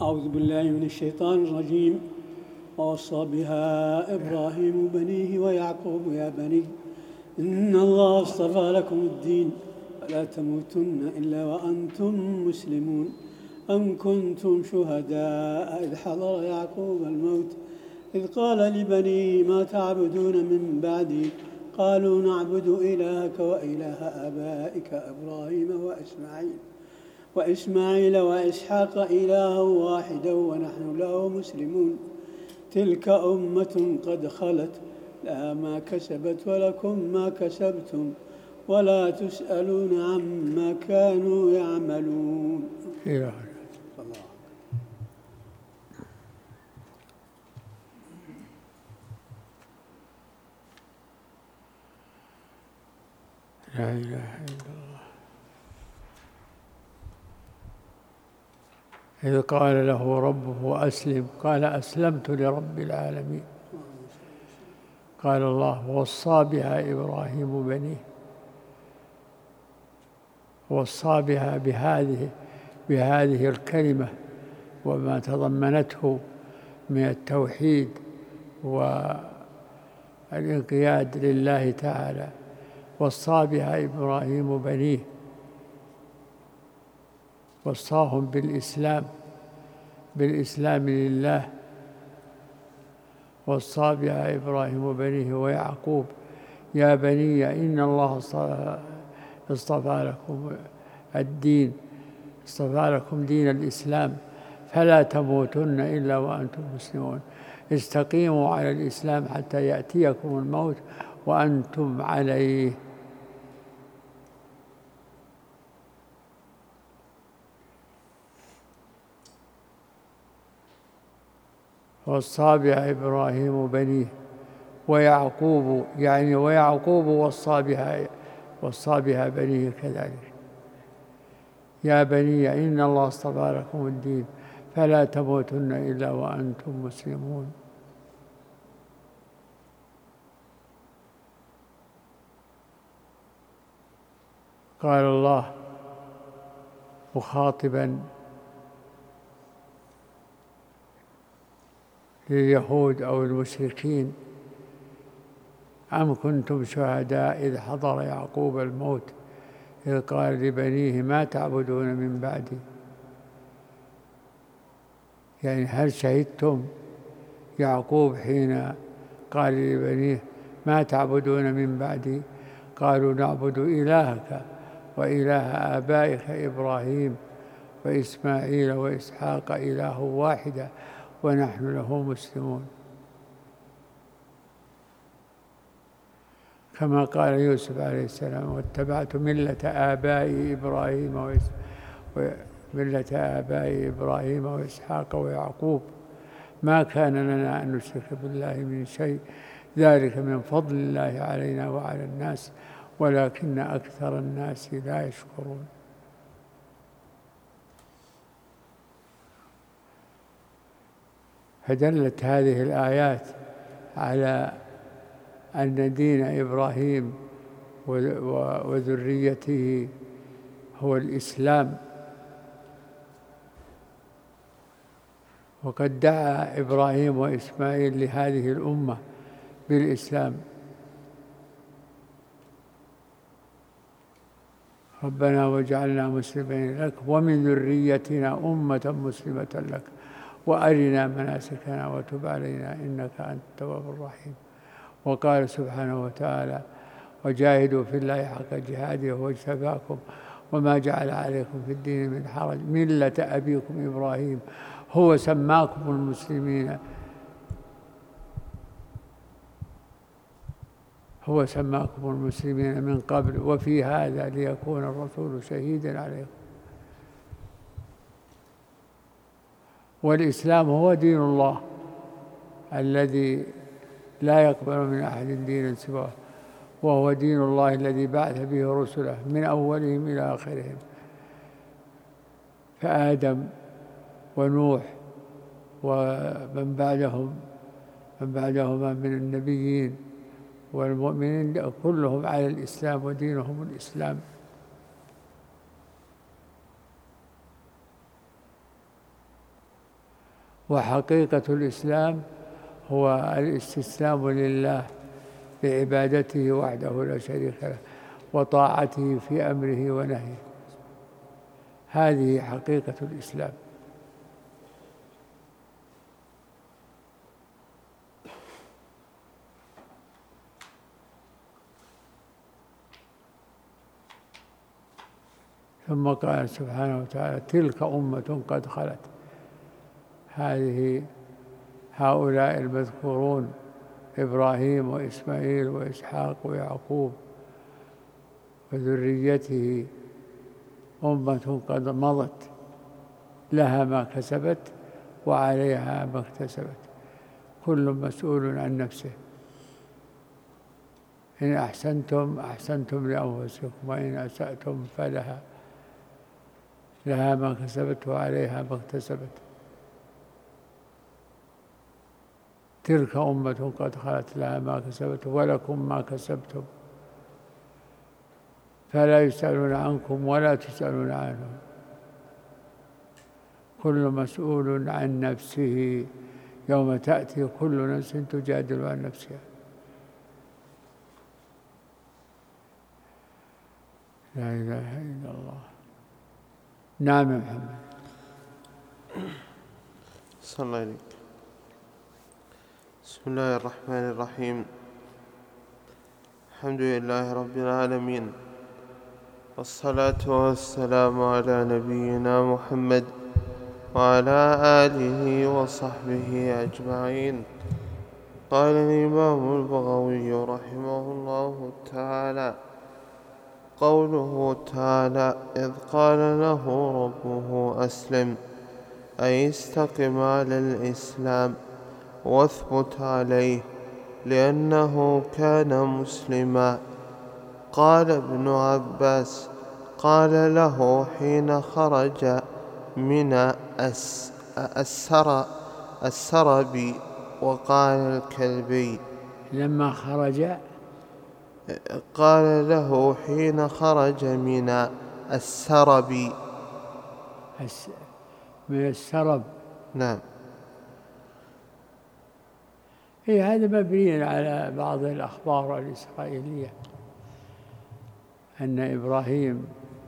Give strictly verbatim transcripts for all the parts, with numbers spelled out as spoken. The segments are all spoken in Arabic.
أعوذ بالله من الشيطان الرجيم. ووصى بها إبراهيم بنيه ويعقوب يا بني إن الله اصطفى لكم الدين فلا تموتن إلا وأنتم مسلمون. أم كنتم شهداء إذ حضر يعقوب الموت إذ قال لبنيه ما تعبدون من بعدي قالوا نعبد إلهك وإله آبائك إبراهيم وإسماعيل وإسماعيل وإسحاق إلها واحدا ونحن له مسلمون. تلك أمة قد خلت لها ما كسبت ولكم ما كسبتم ولا تسألون عما كانوا يعملون. الله. لا إله إلا الله. إذ قال له ربه أسلم قال أسلمت لرب العالمين. قال الله وصى بها إبراهيم بنيه، وصى بها بهذه بهذه الكلمة وما تضمنته من التوحيد والانقياد لله تعالى. وصى بها إبراهيم بنيه، وصاهم بالإسلام بالإسلام لله. وصى بها إبراهيم بنيه ويعقوب يا بني إن الله اصطفى لكم الدين اصطفى لكم دين الإسلام فلا تموتن إلا وأنتم مسلمون. استقيموا على الإسلام حتى يأتيكم الموت وأنتم عليه. وصى بها إبراهيم بنيه ويعقوب، يعني ويعقوب وصى بها وصى بها بنيه كذلك. يا بني إن الله اصطفى لكم الدين فلا تموتن إلا وأنتم مسلمون. قال الله مخاطبا لليهود أو المشركين أم كنتم شهداء إذ حضر يعقوب الموت إذ قال لبنيه ما تعبدون من بعدي. يعني هل شهدتم يعقوب حين قال لبنيه ما تعبدون من بعدي قالوا نعبد إلهك وإله آبائك إبراهيم وإسماعيل وإسحاق إله واحدا ونحن له مسلمون. كما قال يوسف عليه السلام واتبعت ملة آبائي إبراهيم وملة آبائي إبراهيم وإسحاق ويعقوب ما كان لنا أن نشرك بالله من شيء ذلك من فضل الله علينا وعلى الناس ولكن أكثر الناس لا يشكرون. فدلت هذه الآيات على أن دين إبراهيم وذريته هو الإسلام. وقد دعا إبراهيم وإسماعيل لهذه الأمة بالإسلام. ربنا واجعلنا مسلمين لك ومن ذريتنا أمة مسلمة لك وأرنا مناسكنا وتب علينا إنك أنت التواب الرحيم. وقال سبحانه وتعالى وجاهدوا في الله حق جهاده هو اجتباكم وما جعل عليكم في الدين من حرج ملة أبيكم إبراهيم هو سماكم المسلمين هو سماكم المسلمين من قبل وفي هذا ليكون الرسول شهيدا عليكم. والإسلام هو دين الله الذي لا يقبل من أحد دينا سواه، وهو دين الله الذي بعث به رسله من أولهم إلى آخرهم. فآدم ونوح ومن بعدهم من بعدهما من النبيين والمؤمنين كلهم على الإسلام ودينهم الإسلام. وحقيقة الإسلام هو الاستسلام لله بعبادته وحده لا شريك له وطاعته في أمره ونهيه. هذه حقيقة الإسلام. ثم قال سبحانه وتعالى: تلك أمة قد خلت. هذه هؤلاء المذكورون إبراهيم وإسماعيل وإسحاق ويعقوب وذريته أمة قد مضت لها ما كسبت وعليها ما اكتسبت، كل مسؤول عن نفسه. إن أحسنتم أحسنتم لأنفسكم وإن أسأتم فلها، لها ما كسبت وعليها ما اكتسبت. تلك أمة قد خلت لها ما كسبت ولكم ما كسبتم فلا يسألون عنكم ولا تسألون عنهم، كل مسؤول عن نفسه يوم تأتي كل نفس تجادل عن نفسها. لا إله إلا الله. نعم يا محمد. صلى الله عليك. بسم الله الرحمن الرحيم. الحمد لله رب العالمين، والصلاة والسلام على نبينا محمد وعلى آله وصحبه أجمعين. قال الإمام البغوي رحمه الله تعالى: قوله تعالى: إذ قال له ربه أسلم، أي استقم على الإسلام واثبت عليه، لأنه كان مسلما. قال ابن عباس: قال له حين خرج من السر السرب. وقال الكلبي لما خرج قال له حين خرج من السرب. من السرب. نعم. هي هذا مبني على بعض الأخبار الإسرائيلية أن إبراهيم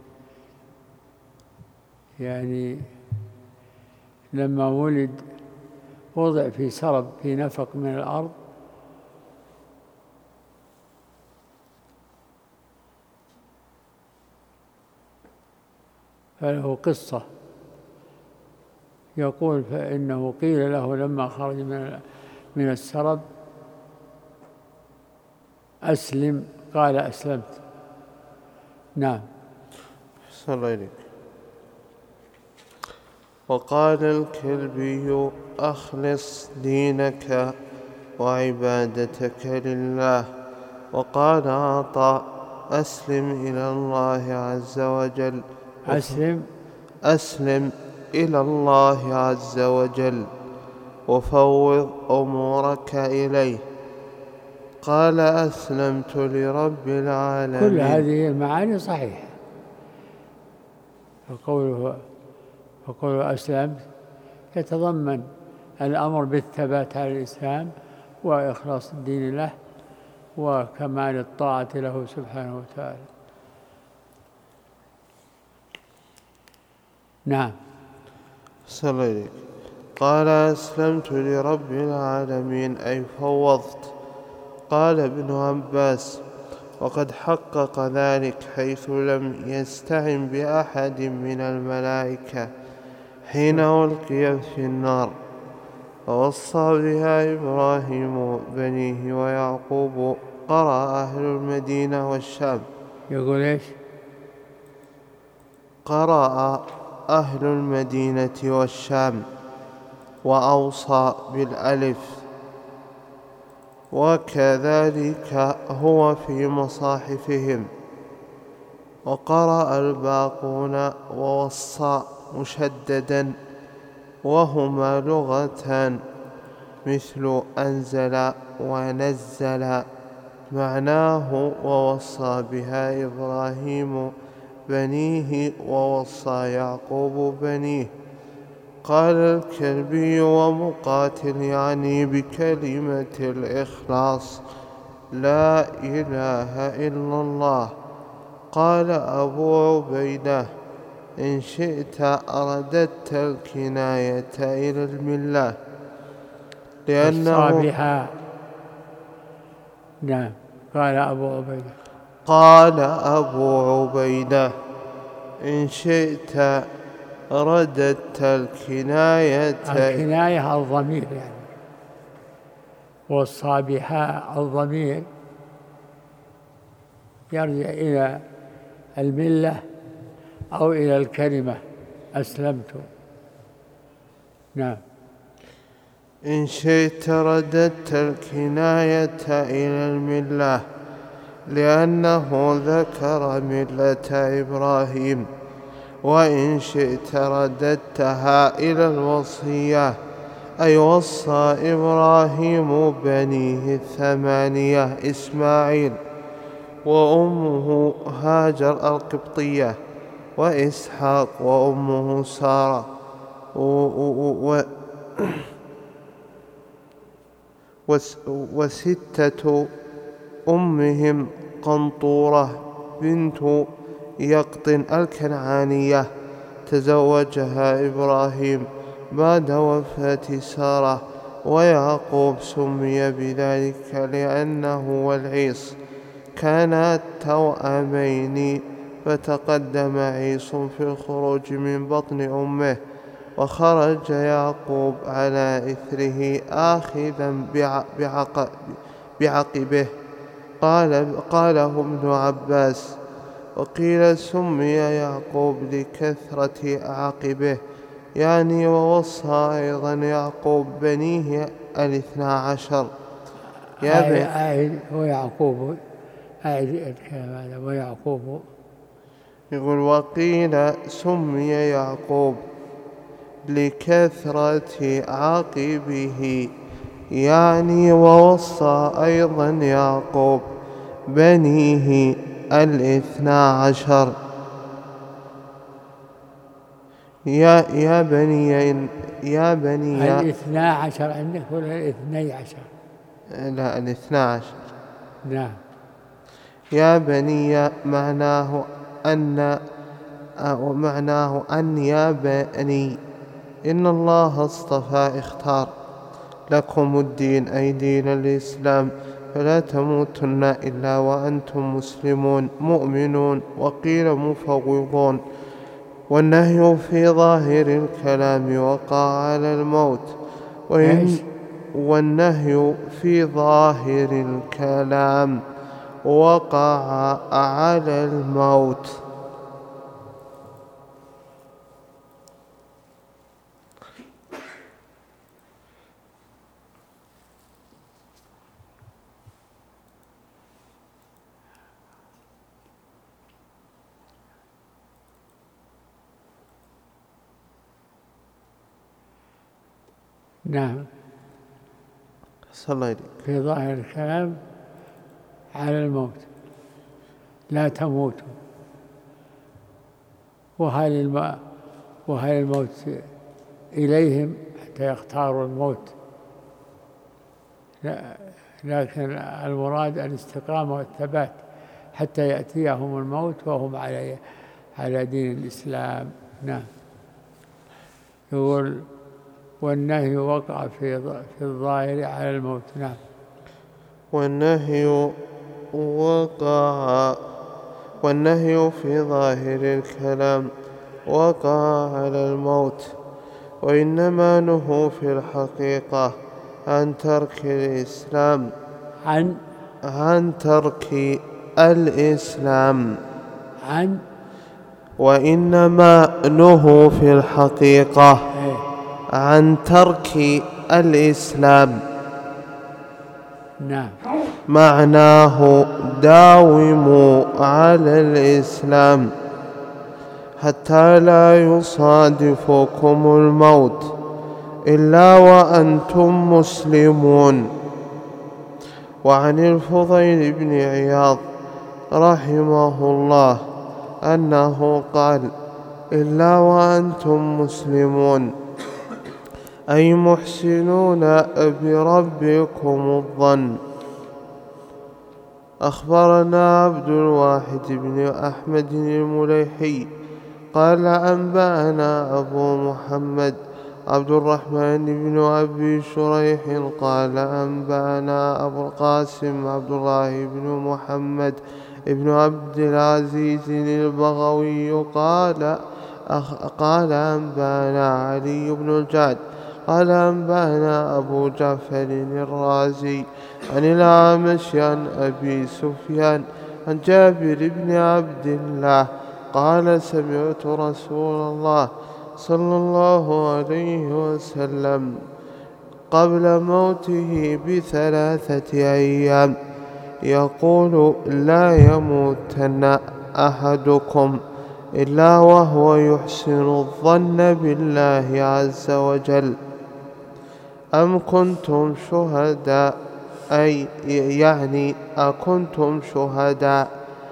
يعني لما ولد وضع في سرب في نفق من الأرض، فله قصة يقول: فإنه قيل له لما خرج من من السرب: أسلم، قال: أسلمت. نعم. صلى الله عليك. وقال الكلبي: أخلص دينك وعبادتك لله. وقال عطاء: أسلم إلى الله عز وجل. أسلم أسلم إلى الله عز وجل وفوض أمورك إليه. قال: أسلمت لرب العالمين. كل هذه المعاني صحيحة. فقوله فقوله أسلمت يتضمن الأمر بالثبات على الإسلام وإخلاص الدين له وكمال الطاعة له سبحانه وتعالى. نعم. صلى الله عليه. قال: أسلمت لرب العالمين، أي فوضت. قال ابن عباس: وقد حقق ذلك حيث لم يستعن بأحد من الملائكة حين ألقي في النار. ووصى بها إبراهيم بنيه ويعقوب. قرأ أهل المدينة والشام. يقول إيش؟ قرأ أهل المدينة والشام وأوصى بالألف، وكذلك هو في مصاحفهم. وقرأ الباقون ووصى مشددا، وهما لغتان مثل أنزل ونزل. معناه: ووصى بها إبراهيم بنيه ووصى يعقوب بنيه. قال الكلبي ومقاتل يعني بكلمة الإخلاص لا إله إلا الله. قال أبو عبيدة إن شئت أرددت الكناية إلى الملة لأنه بها. نعم. قال أبو عبيدة قال أبو عبيدة إن شئت رددت الكناية الكناية الضمير يعني، والصابحاء الضمير يرجع إلى الملة أو إلى الكلمة أسلمت. نعم. إن شئت رددت الكناية إلى الملة لأنه ذكر ملة إبراهيم، وإن شئت رددتها إلى الوصية أي وصى إبراهيم بنيه الثمانية إسماعيل وأمه هاجر القبطية وإسحاق وأمه سارة و وستة أمهم قنطورة بنت يقطن الكنعانية تزوجها إبراهيم بعد وفاة سارة، ويعقوب سمي بذلك لأنه والعيص كانا توأمين، فتقدم عيص في الخروج من بطن أمه وخرج يعقوب على إثره آخذا بعقبه. قال قاله ابن عباس. وقيل سمي يعقوب لكثرة عقبه يعني، ووصى أيضا يعقوب بنيه الاثنى عشر. يا ويعقوب الكلام هذا ويعقوب. يقول وقيل سمي يعقوب لكثرة عقبه يعني، ووصى أيضا يعقوب بنيه الاثنى عشر. يا يا بني يا بني الاثنى عشر عندك ولا الاثني عشر؟ لا الاثنى عشر. نعم. يا بني معناه أن ومعناه أن يا بني إن الله اصطفى اختار لكم الدين أي دين الإسلام، فلا تموتن إلا وأنتم مسلمون مؤمنون. وقيل مفوضون. والنهي في ظاهر الكلام وقع على الموت، وإن والنهي في ظاهر الكلام وقع على الموت. نعم. صلى في ظاهر الكلام على الموت لا تموتوا. وهل الم... وهل الموت إليهم حتى يختاروا الموت؟ لا، لكن المراد الاستقامة والثبات حتى يأتيهم الموت وهم على على دين الإسلام. نعم. يقول والنهي وقع في في الظاهر على الموت. نعم. والنهي وقع والنهي في ظاهر الكلام وقع على الموت، وإنما نهوا في الحقيقة عن ترك الإسلام عن عن ترك الإسلام عن وإنما نهوا في الحقيقة عن ترك الإسلام. نعم. معناه داوموا على الإسلام حتى لا يصادفكم الموت إلا وأنتم مسلمون. وعن الفضيل بن عياض رحمه الله أنه قال إلا وأنتم مسلمون أي محسنون بربكم الظن. أخبرنا عبد الواحد بن أحمد المليحي قال أنبأنا أبو محمد عبد الرحمن بن أبي شريح قال أنبأنا أبو القاسم عبد الله بن محمد بن عبد العزيز البغوي قال قال أنبأنا علي بن الجعد قال أنبأنا أبو جعفر الرازي عن الأعمش عن أبي سفيان عن جابر بن عبد الله قال سمعت رسول الله صلى الله عليه وسلم قبل موته بثلاثة أيام يقول لا يموتن أحدكم إلا وهو يحسن الظن بالله عز وجل. أم كنتم شهداء أي يعني أكنتم شهداء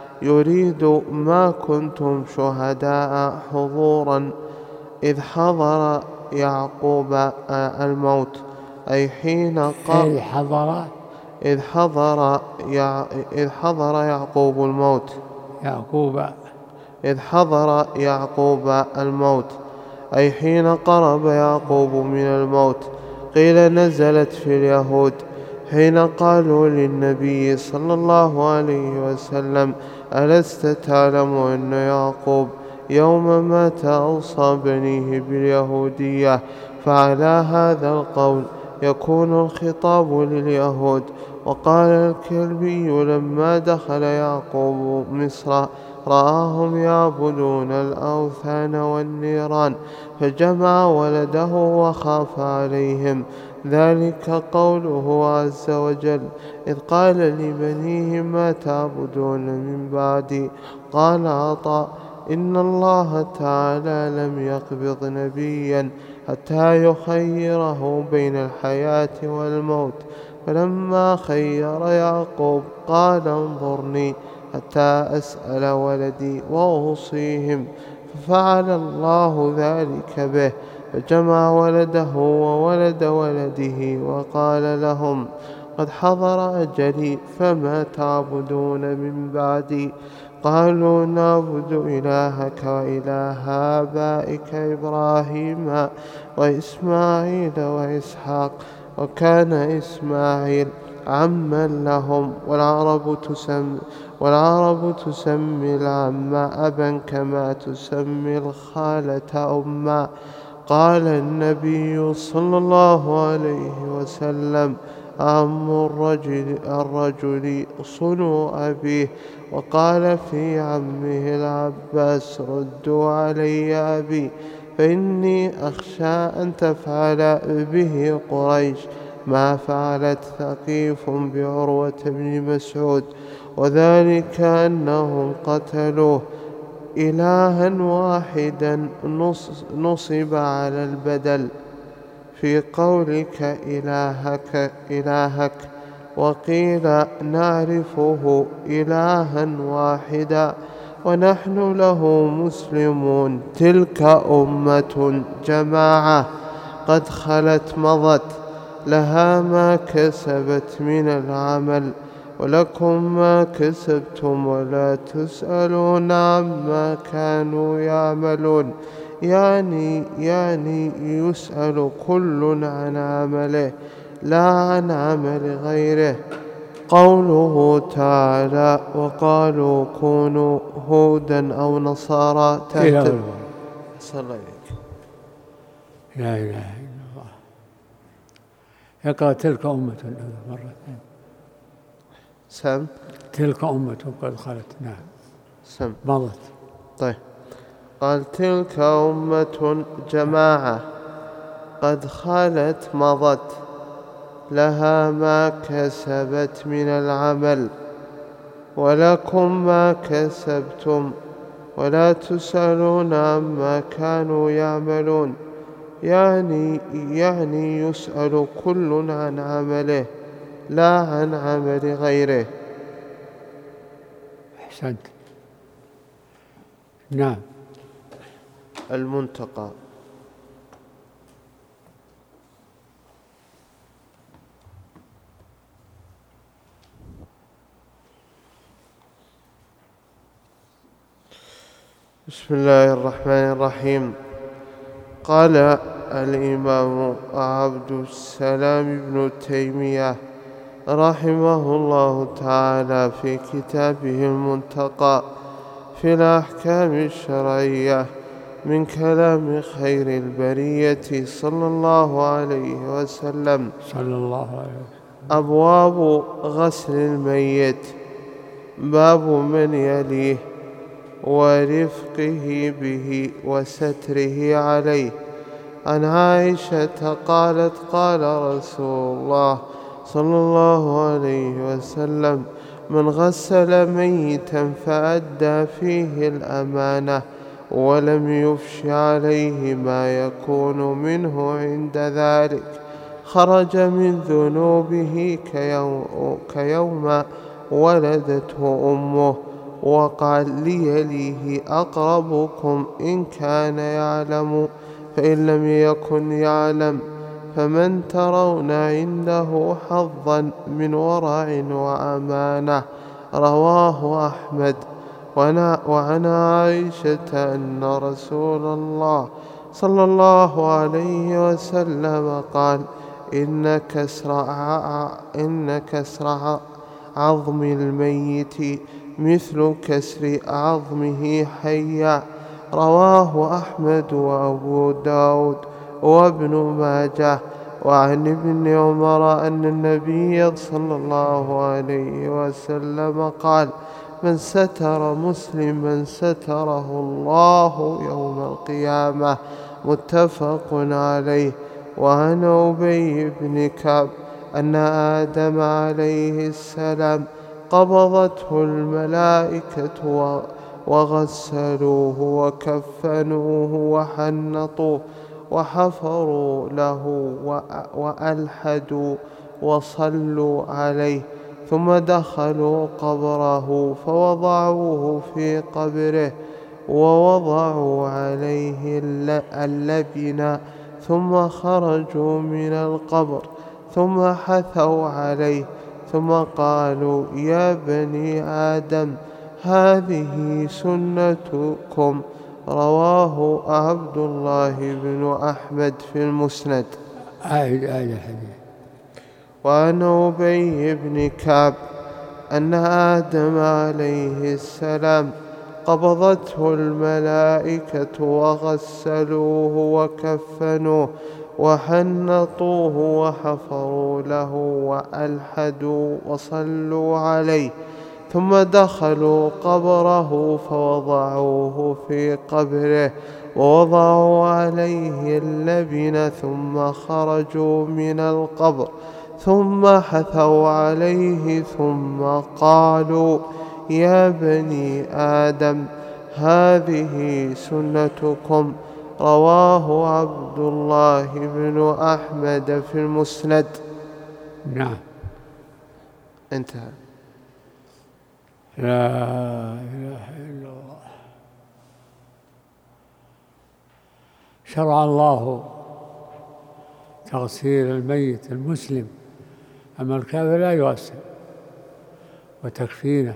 يريد ما كنتم شهداء حضورا إذ حضر يعقوب الموت أي حين إذ حضر إذ حضر يع... إذ حضر يعقوب الموت يعقوب إذ حضر يعقوب الموت أي حين قرب يعقوب من الموت. قيل نزلت في اليهود حين قالوا للنبي صلى الله عليه وسلم ألست تعلم أن يعقوب يوم مات أوصى بنيه باليهودية؟ فعلى هذا القول يكون الخطاب لليهود. وقال الكلبي لما دخل يعقوب مصر رآهم يعبدون الأوثان والنيران فجمع ولده وخاف عليهم. ذلك قوله عز وجل إذ قال لبنيه ما تعبدون من بعدي. قال عطاء إن الله تعالى لم يقبض نبيا حتى يخيره بين الحياة والموت، فلما خير يعقوب قال انظرني حتى أسأل ولدي وأوصيهم، ففعل الله ذلك به، فجمع ولده وولد ولده وقال لهم قد حضر أجلي فما تعبدون من بعدي؟ قالوا نعبد إلهك وإله آبائك إبراهيم وإسماعيل وإسحاق. وكان إسماعيل عما لهم، والعرب تسمي والعرب تسمي العم أبا كما تسمي الخالة أما. قال النبي صلى الله عليه وسلم عم الرجل, الرجل صنو أبيه. وقال في عمه العباس ردوا علي أبي فإني أخشى أن تفعل به قريش ما فعلت ثقيف بعروة بن مسعود، وذلك أنهم قتلوه. إلها واحدا نصب على البدل في قولك إلهك إلهك وقيل نعرفه إلها واحدا ونحن له مسلمون. تلك أمة جماعة قد خلت مضت لها ما كسبت من العمل ولكم ما كسبتم ولا تسألون عما كانوا يعملون. يعني يعني يسأل كل عن عمله لا عن عمل غيره. قوله تعالى وقالوا كونوا هودا أو نصارى تهتدوا. صلى الله عليك. لا إله إلا الله. يقرأ تلك أمة مرة سم تلك أمة قد خلت. نعم سم مضت. طيب قال تلك أمة جماعة قد خلت مضت لها ما كسبت من العمل ولكم ما كسبتم ولا تسألون عما كانوا يعملون. يعني يعني يسأل كل عن عمله لا عن عمل غيره. أحسنت. نعم. المنتقى بسم الله الرحمن الرحيم. قال الإمام عبد السلام بن تيمية رحمه الله تعالى في كتابه المنتقى في الأحكام الشرعية من كلام خير البرية صلى الله عليه وسلم: صلى الله عليه وسلم. أبواب غسل الميت. باب من يليه ورفقه به وستره عليه. عن عائشة قالت: قال رسول الله صلى الله عليه وسلم: من غسل ميتا فأدى فيه الأمانة ولم يفش عليه ما يكون منه عند ذلك خرج من ذنوبه كيوم, كيوم ولدته أمه. وقال: ليليه أقربكم إن كان يعلم، فإن لم يكن يعلم فمن ترون عنده حظا من ورع وأمانة. رواه أحمد. وعن عائشة أن رسول الله صلى الله عليه وسلم قال: إن كسر, إن كسر عظم الميت مثل كسر عظمه حيا. رواه أحمد وأبو داود وابن ماجه. وعن ابن عمر أن النبي صلى الله عليه وسلم قال: من ستر مسلما ستره الله يوم القيامة. متفق عليه. وعن أبي بن كعب أن آدم عليه السلام قبضته الملائكة وغسلوه وكفنوه وحنطوه وحفروا له وألحدوا وصلوا عليه، ثم دخلوا قبره فوضعوه في قبره ووضعوا عليه اللبن، ثم خرجوا من القبر ثم حثوا عليه، ثم قالوا: يا بني آدم هذه سنتكم. رواه عبد الله بن أحمد في المسند. أعد آل الحديث. وعن أبي بن كعب أن آدم عليه السلام قبضته الملائكة وغسلوه وكفنوه وحنطوه وحفروا له وألحدوا وصلوا عليه، ثم دخلوا قبره فوضعوه في قبره ووضعوا عليه اللبن، ثم خرجوا من القبر ثم حثوا عليه، ثم قالوا: يا بني آدم هذه سنتكم. رواه عبد الله بن أحمد في المسند. نعم. انتهى. لا إله إلا الله. شرع الله تغسيل الميت المسلم، أما الكافر لا يغسل، وتكفينه،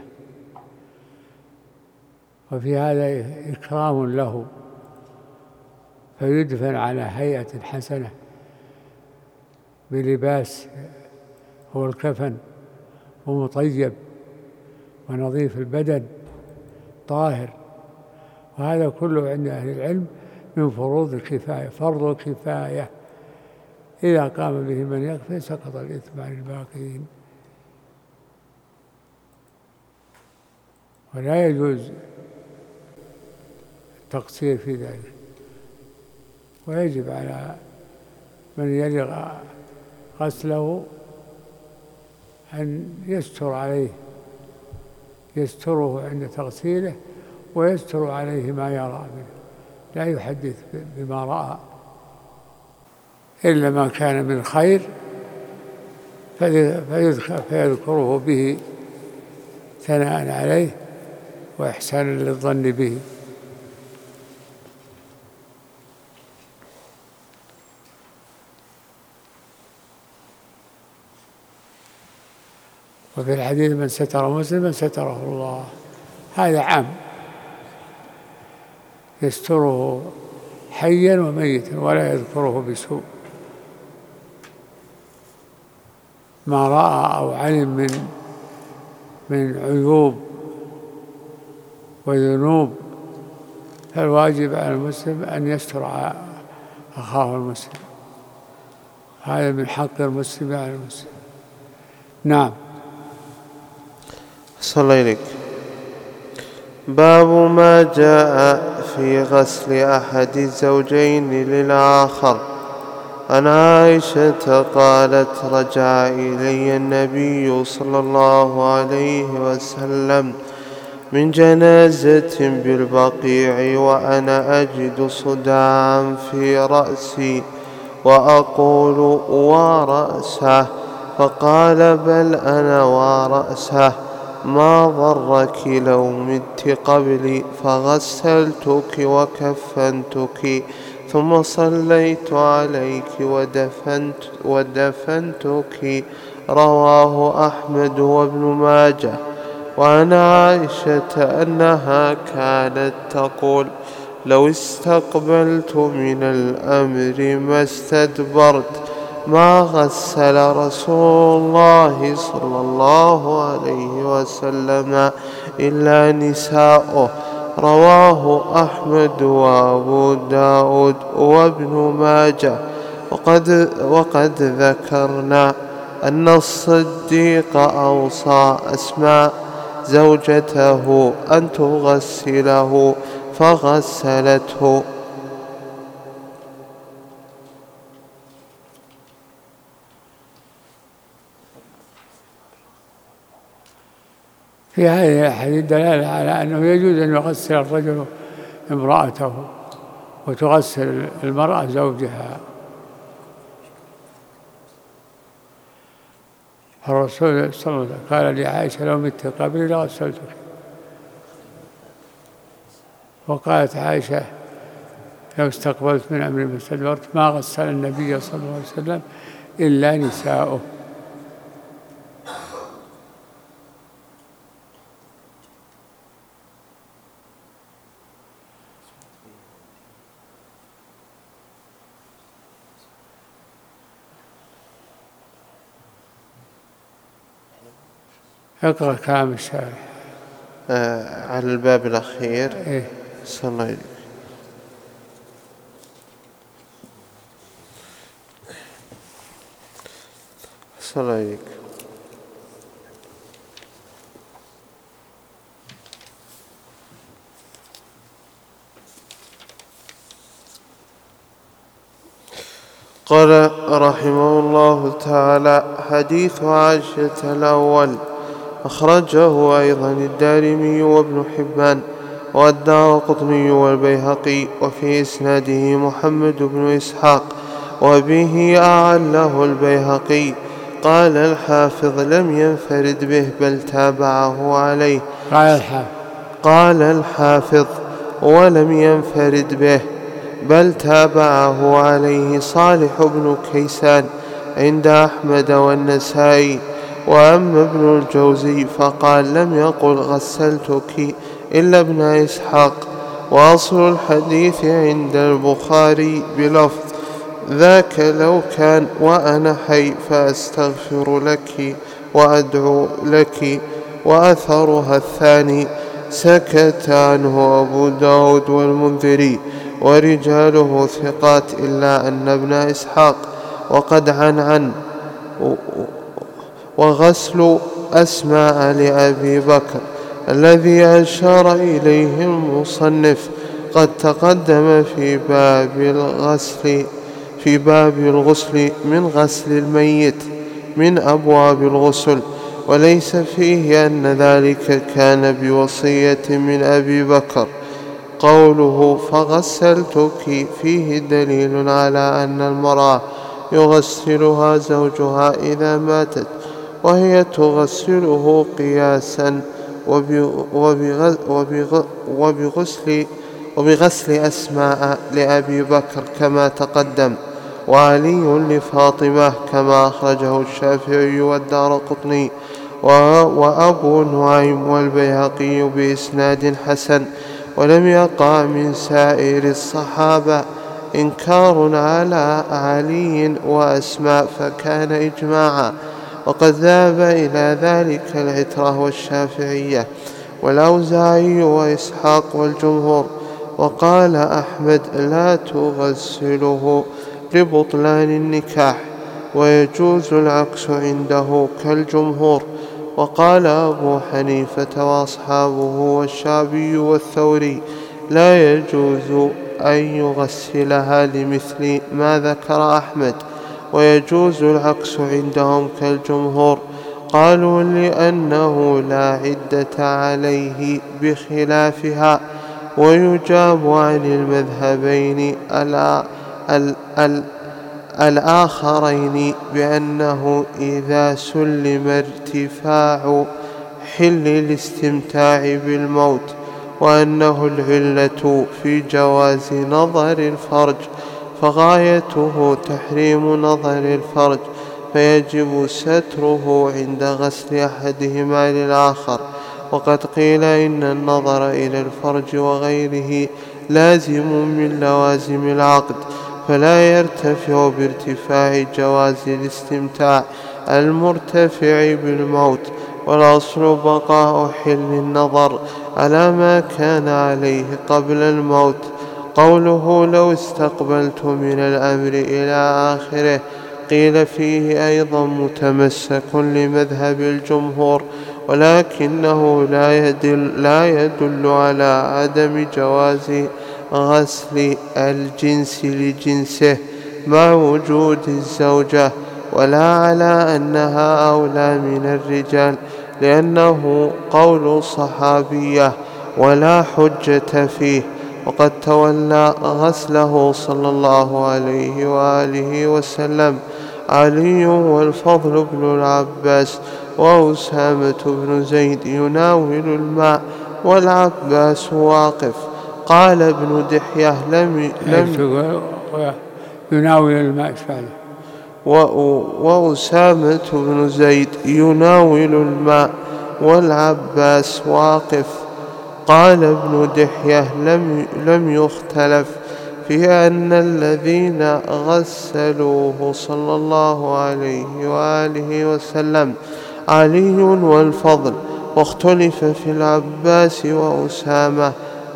وفي هذا إكرام له، فيدفن على هيئة حسنة بلباس هو الكفن، ومطيب ونظيف البدن طاهر. وهذا كله عند أهل العلم من فروض الكفاية، فرض الكفاية، إذا قام به من يكفي سقط الإثم عن الباقين. ولا يجوز التقصير في ذلك، ويجب على من يلي غسله أن يستر عليه، يستره عند تغسيله ويستر عليه ما يرى منه، لا يحدث بما رأى إلا ما كان من خير فيذكره به ثناء عليه وإحسانا للظن به. وفي الحديث: من ستر مسلما ستره الله. هذا عام، يستره حيا وميتا ولا يذكره بسوء. ما رأى أو علم من من عيوب وذنوب فالواجب على المسلم أن يستر أخاه المسلم، هذا من حق المسلم على المسلم. نعم. صلى إليك. باب ما جاء في غسل أحد الزوجين للآخر. عن عائشة قالت: رجع إلي النبي صلى الله عليه وسلم من جنازة بالبقيع وأنا أجد صداعا في رأسي وأقول: ورأسه؟ فقال: بل أنا ورأسه، ما ضرك لو مت قبلي، فغسلتك وكفنتك ثم صليت عليك ودفنت ودفنتك. رواه أحمد وابن ماجه. وعن عائشة أنها كانت تقول: لو استقبلت من الأمر ما استدبرت، ما غسل رسول الله صلى الله عليه وسلم إلا نساؤه. رواه أحمد وأبو داود وابن ماجه. وقد, وقد ذكرنا أن الصديق أوصى أسماء زوجته أن تغسله فغسلته. في هذه الحديث دلالة على أنه يجوز أن يغسل الرجل امرأته وتغسل المرأة زوجها. الرسول صلى الله عليه وسلم قال لعائشة: لو مت قبلي لغسلتك. وقالت عائشة: لو استقبلت من أمري ما استدبرت، ما غسل النبي صلى الله عليه وسلم إلا نساؤه. اقرأ كلام الشارح آه على الباب الأخير. إيه؟ صلى الله عليه. صلى الله عليك. قال رحمه الله تعالى: حديث عائشة الأول أخرجه أيضا الدارمي وابن حبان والدارقطني والبيهقي، وفي إسناده محمد بن إسحاق، وبه أعله البيهقي. قال الحافظ: لم ينفرد به بل تابعه عليه. قال الحافظ قال الحافظ ولم ينفرد به بل تابعه عليه صالح بن كيسان عند أحمد والنسائي. وأما ابن الجوزي فقال: لم يقل غسلتك إلا ابن إسحاق. وأصل الحديث عند البخاري بلفظ: ذاك لو كان وأنا حي فأستغفر لك وأدعو لك. وأثرها الثاني سكت عنه أبو داود والمنذري ورجاله ثقات، إلا أن ابن إسحاق وقد عنعن. وغسل أسماء لأبي بكر الذي أشار إليه المصنف قد تقدم في باب الغسل في باب الغسل من غسل الميت من أبواب الغسل، وليس فيه أن ذلك كان بوصية من أبي بكر. قوله فغسلتك فيه دليل على أن المرأة يغسلها زوجها إذا ماتت، وهي تغسله قياسا وبغسل, وبغسل أسماء لأبي بكر كما تقدم، وعلي لفاطمة كما أخرجه الشافعي والدارقطني وأبو نعيم والبيهقي بإسناد حسن. ولم يقع من سائر الصحابة إنكار على علي وأسماء فكان إجماعا، وقد ذهب إلى ذلك العترة والشافعية والأوزاعي وإسحاق والجمهور. وقال أحمد لا تغسله لبطلان النكاح، ويجوز العكس عنده كالجمهور. وقال أبو حنيفة وأصحابه والشعبي والثوري لا يجوز أن يغسلها لمثل ما ذكر أحمد، ويجوز العكس عندهم كالجمهور. قالوا لأنه لا عدة عليه بخلافها. ويجاب عن المذهبين الآخرين بأنه إذا سلم ارتفاع حل الاستمتاع بالموت، وأنه العلة في جواز نظر الفرج، فغايته تحريم نظر الفرج، فيجب ستره عند غسل أحدهما للآخر. وقد قيل إن النظر إلى الفرج وغيره لازم من لوازم العقد، فلا يرتفع بارتفاع جواز الاستمتاع المرتفع بالموت، والأصل بقاء حل النظر على ما كان عليه قبل الموت. قوله لو استقبلت من الأمر إلى آخره قيل فيه أيضا متمسك لمذهب الجمهور، ولكنه لا يدل, لا يدل على عدم جواز غسل الجنس لجنسه مع وجود الزوجة، ولا على أنها أولى من الرجال، لأنه قول صحابية ولا حجة فيه. وقد تولى غسله صلى الله عليه وآله وسلم علي والفضل بن العباس وأسامة بن زيد يناول الماء والعباس واقف. قال ابن دحية لم, لم يناول الماء فعلا، وأسامة بن زيد يناول الماء والعباس واقف. قال ابن دحية لم, لم يختلف في أن الذين غسلوه صلى الله عليه وآله وسلم علي والفضل، واختلف في العباس وأسامة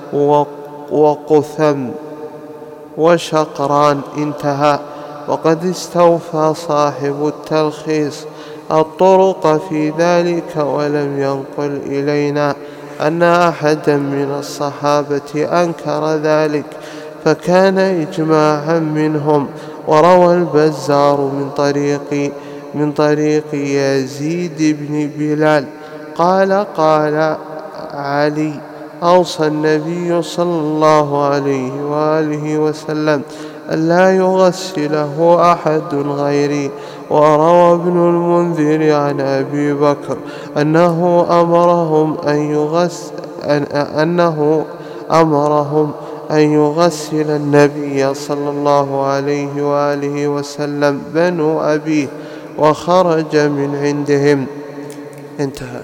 وقثم وشقران. انتهى. وقد استوفى صاحب التلخيص الطرق في ذلك، ولم ينقل إلينا أن أحدا من الصحابة أنكر ذلك، فكان إجماعا منهم. وروى البزار من طريق من طريق يزيد بن بلال قال قال علي أوصى النبي صلى الله عليه وآله وسلم ألا يغسله أحد غيري. وروى ابن المنذر عن أبي بكر أنه أمرهم أن يغسل أنه أمرهم أن يغسل النبي صلى الله عليه وآله وسلم بنو أبيه، وخرج من عندهم. انتهى.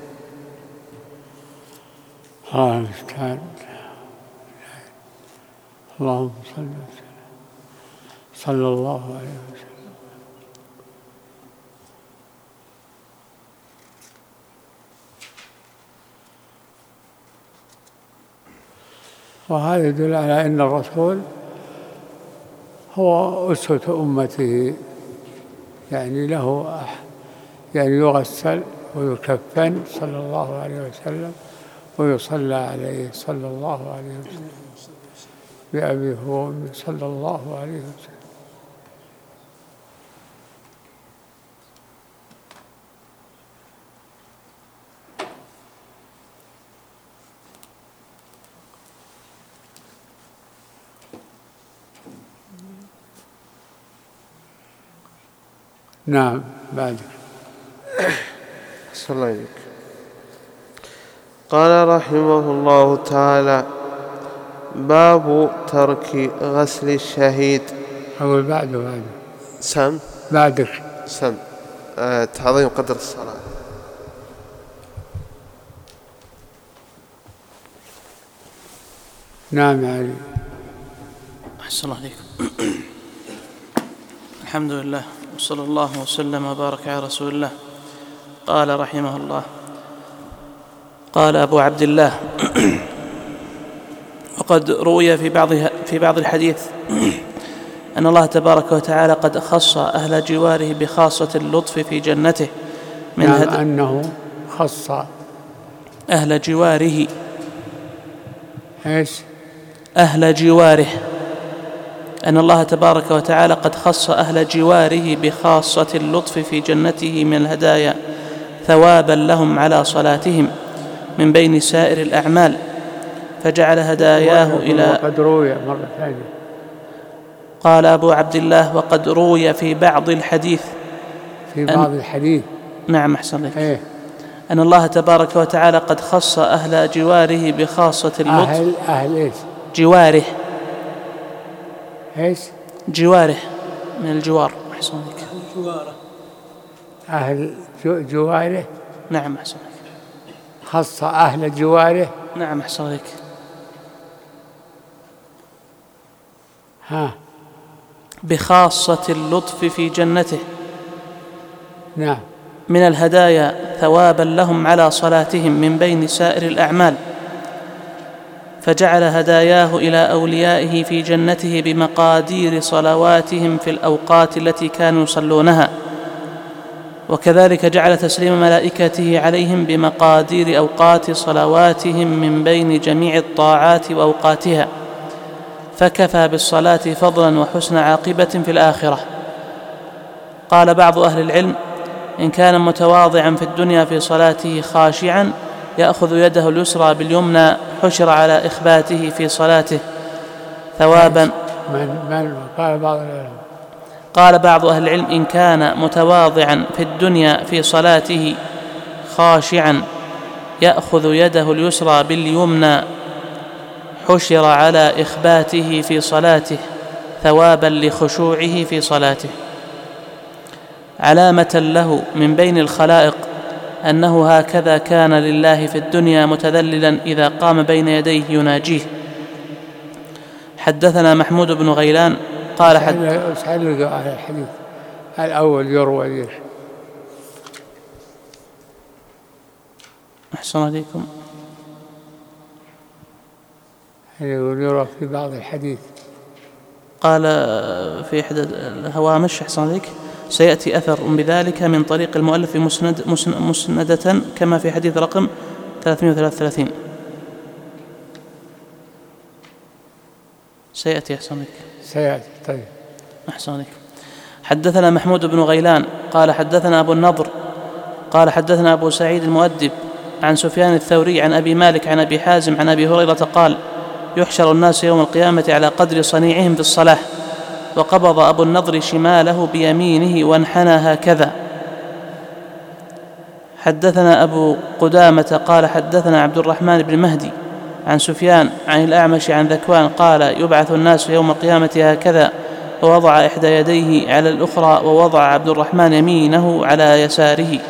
اللهم صل وسلم صلى الله عليه وسلم. وهذا يدل على أن الرسول هو أسوة أمته، يعني له يعني يغسل ويكفن صلى الله عليه وسلم ويصلى عليه صلى الله عليه وسلم بأبيه وأمه صلى الله عليه وسلم. نعم. بعدك. صلى الله عليك. قال رحمه الله تعالى باب ترك غسل الشهيد. أقول بعده بعده سم بعدك سم آه تعظيم قدر الصلاة. نعم يا علي. أحسن الله عليكم. الحمد لله وصلى الله وسلم وبارك على رسول الله. قال رحمه الله: قال أبو عبد الله: وقد روي في بعض في بعض الحديث أن الله تبارك وتعالى قد خص أهل جواره بخاصة اللطف في جنته من نعم هد... أنه خص أهل جواره إيش أهل جواره أن الله تبارك وتعالى قد خص أهل جواره بخاصة اللطف في جنته من الهدايا ثوابا لهم على صلاتهم من بين سائر الأعمال، فجعل هداياه إلى وقد روي مرة ثانية. قال أبو عبد الله: وقد روي في بعض الحديث في بعض الحديث نعم أحسن لك إيه؟ أن الله تبارك وتعالى قد خص أهل جواره بخاصة اللطف. أهل أهل إيش؟ جواره إيش؟ جواره من الجوار. أحسن لك. جواره. أهل جو جواره. نعم أحسن لك. خص أهل جواره. نعم أحسن لك. ها بخاصة اللطف في جنته نعم من الهدايا ثوابا لهم على صلاتهم من بين سائر الأعمال، فجعل هداياه إلى أوليائه في جنته بمقادير صلواتهم في الأوقات التي كانوا يصلونها، وكذلك جعل تسليم ملائكته عليهم بمقادير أوقات صلواتهم من بين جميع الطاعات وأوقاتها، فكفى بالصلاة فضلا وحسن عاقبة في الآخرة. قال بعض أهل العلم: إن كان متواضعا في الدنيا في صلاته خاشعا يأخذ يده اليسرى باليمنى حشر على إخباته في صلاته ثوابا. من من قال بعض العلم قال بعض أهل العلم: إن كان متواضعا في الدنيا في صلاته خاشعا يأخذ يده اليسرى باليمنى حشر على إخباته في صلاته ثوابا لخشوعه في صلاته، علامة له من بين الخلائق أنه هكذا كان لله في الدنيا متذللا إذا قام بين يديه يناجيه. حدثنا محمود بن غيلان قال حد سألق على الحديث الأول يروى. أحسن عليكم. يروى في بعض الحديث قال في إحدى الهوامش: أحسن عليك، سيأتي أثر بذلك من طريق المؤلف مسند مسندة كما في حديث رقم ثلاثمائة وثلاثة وثلاثين. سيأتي. أحسن عليك. سيأتي. طيب. أحسن عليك. حدثنا محمود بن غيلان قال حدثنا أبو النضر قال حدثنا أبو سعيد المؤدب عن سفيان الثوري عن أبي مالك عن أبي حازم عن أبي هريرة قال: يحشر الناس يوم القيامة على قدر صنيعهم في الصلاة، وقبض أبو النضر شماله بيمينه وانحنى هكذا. حدثنا أبو قدامة قال حدثنا عبد الرحمن بن مهدي عن سفيان عن الأعمش عن ذكوان قال: يبعث الناس يوم القيامة هكذا، ووضع إحدى يديه على الأخرى، ووضع عبد الرحمن يمينه على يساره.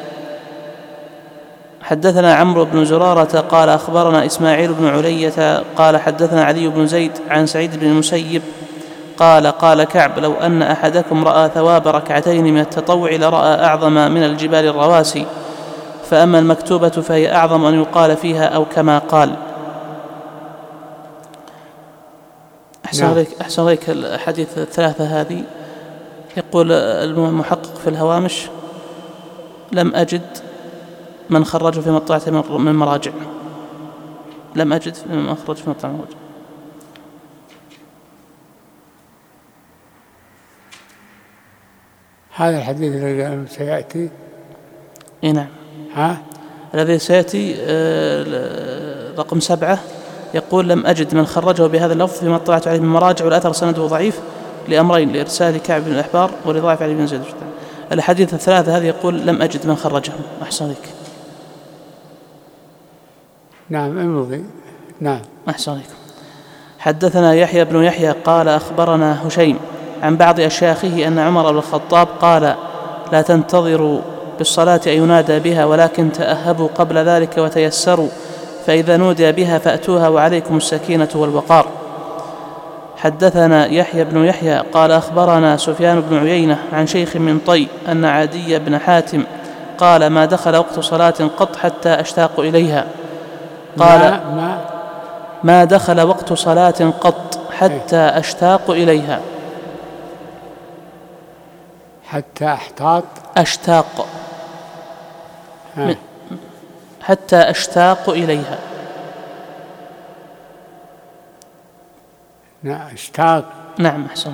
حدثنا عمرو بن زرارة قال أخبرنا إسماعيل بن علية قال حدثنا علي بن زيد عن سعيد بن المسيب قال: قال كعب: لو أن أحدكم رأى ثواب ركعتين من التطوع لرأى أعظم من الجبال الرواسي، فأما المكتوبة فهي أعظم أن يقال فيها أو كما قال. أحسن عليك. أحسن عليك. الحديث الثلاثة هذه يقول المحقق في الهوامش: لم أجد من خرجه في مطلعة من مراجع. لم أجد من خرج في مطلعة من مراجع. هذا الحديث الذي سيأتي. إيه نعم. ها؟ الذي سيأتي رقم سبعة يقول: لم أجد من خرجه بهذا اللفظ فيما اطلعت عليه من مراجع، والأثر سنده ضعيف لأمرين: لإرسال كعب بن الأحبار ولضعف علي بن زيد. الحديث الثلاثة هذه يقول: لم أجد من خرجه. أحسن لك. نعم امضي. نعم. أحسن لك. حدثنا يحيى بن يحيى قال أخبرنا هشيم عن بعض أشياخه أن عمر بن الخطاب قال: لا تنتظروا بالصلاة أن ينادى بها، ولكن تأهبوا قبل ذلك وتيسروا، فإذا نودي بها فأتوها وعليكم السكينة والوقار. حدثنا يحيى بن يحيى قال أخبرنا سفيان بن عيينة عن شيخ من طي أن عدي بن حاتم قال ما دخل وقت صلاة قط حتى أشتاق إليها. قال ما, ما, ما دخل وقت صلاة قط حتى أشتاق إليها. حتى أحتاط أشتاق حتى أشتاق إليها. نعم اشتاق. نعم أحسن.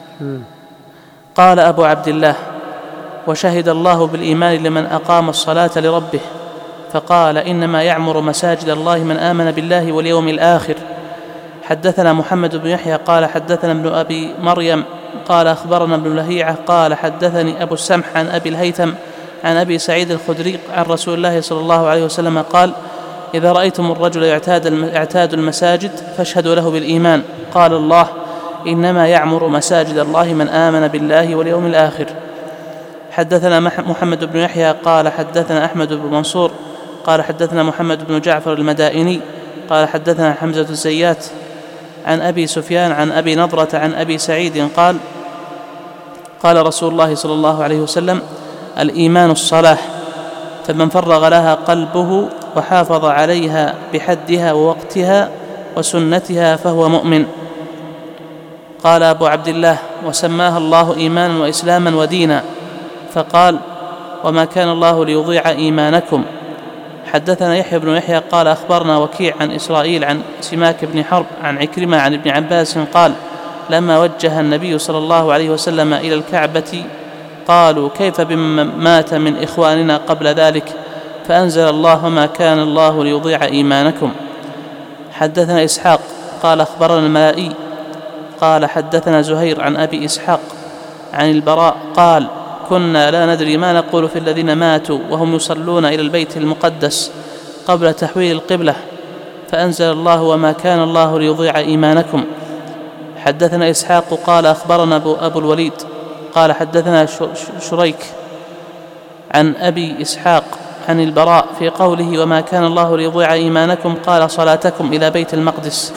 قال أبو عبد الله وشهد الله بالإيمان لمن أقام الصلاة لربه فقال إنما يعمر مساجد الله من آمن بالله واليوم الآخر. حدثنا محمد بن يحيى قال حدثنا ابن أبي مريم قال أخبرنا ابن لهيعة قال حدثني أبو السمح عن أبي الهيثم عن أبي سعيد الخدري عن رسول الله صلى الله عليه وسلم قال إذا رأيتم الرجل يعتاد المساجد فاشهدوا له بالإيمان. قال الله إنما يعمر مساجد الله من آمن بالله واليوم الآخر. حدثنا محمد بن يحيى قال حدثنا أحمد بن منصور قال حدثنا محمد بن جعفر المدائني قال حدثنا حمزة الزيات عن أبي سفيان عن أبي نضرة عن أبي سعيد قال قال رسول الله صلى الله عليه وسلم الإيمان الصلاة فمن فرغ لها قلبه وحافظ عليها بحدها ووقتها وسنتها فهو مؤمن. قال أبو عبد الله وسماها الله إيمانا وإسلاما ودينا فقال وما كان الله ليضيع إيمانكم. حدثنا يحيى بن يحيى قال أخبرنا وكيع عن إسرائيل عن سماك بن حرب عن عكرمة عن ابن عباس قال لما وجه النبي صلى الله عليه وسلم إلى الكعبة قالوا كيف بمن مات من إخواننا قبل ذلك فأنزل الله ما كان الله ليضيع إيمانكم. حدثنا إسحاق قال أخبرنا الملائي قال حدثنا زهير عن أبي إسحاق عن البراء قال كنا لا ندري ما نقول في الذين ماتوا وهم يصلون إلى البيت المقدس قبل تحويل القبلة فأنزل الله وما كان الله ليضيع إيمانكم. حدثنا إسحاق قال أخبرنا أبو الوليد قال حدثنا شريك عن أبي إسحاق عن البراء في قوله وما كان الله ليضيع إيمانكم قال صلاتكم إلى بيت المقدس.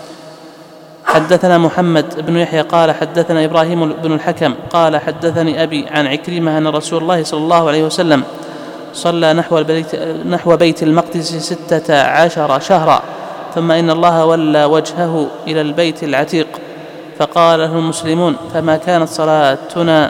حدثنا محمد بن يحيى قال حدثنا إبراهيم بن الحكم قال حدثني أبي عن عكرمة أن رسول الله صلى الله عليه وسلم صلى نحو البيت, نحو بيت المقدس ستة عشر شهرا ثم إن الله ولى وجهه إلى البيت العتيق فقال له المسلمون فما كانت صلاتنا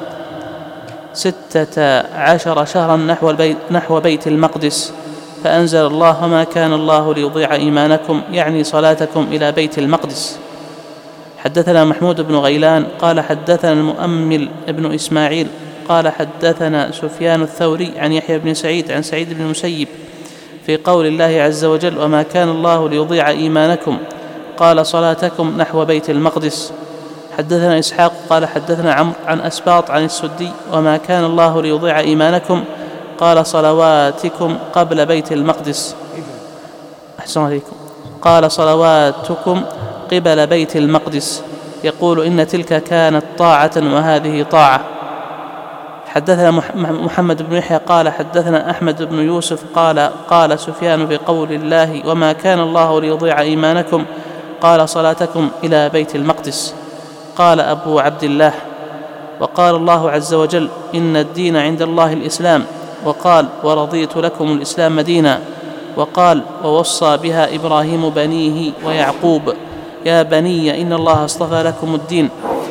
ستة عشر شهرا نحو, البيت نحو بيت المقدس فأنزل الله ما كان الله ليضيع إيمانكم يعني صلاتكم إلى بيت المقدس. حدثنا محمود بن غيلان قال حدثنا المؤمل بن إسماعيل قال حدثنا سفيان الثوري عن يحيى بن سعيد عن سعيد بن المسيب في قول الله عز وجل وما كان الله ليضيع إيمانكم قال صلاتكم نحو بيت المقدس. حدثنا إسحاق قال حدثنا عمرو عن أسباط عن السدي وما كان الله ليضيع إيمانكم قال صلواتكم قبل بيت المقدس. أحسن عليكم. قال صلواتكم قبل بيت المقدس يقول إن تلك كانت طاعة وهذه طاعة. حدثنا محمد بن يحيى قال حدثنا أحمد بن يوسف قال قال سفيان في قول الله وما كان الله ليضيع إيمانكم قال صلاتكم إلى بيت المقدس. قال أبو عبد الله وقال الله عز وجل إن الدين عند الله الإسلام وقال ورضيت لكم الإسلام دينا وقال ووصى بها إبراهيم بنيه ويعقوب يا بني إن الله اصطفى لكم الدين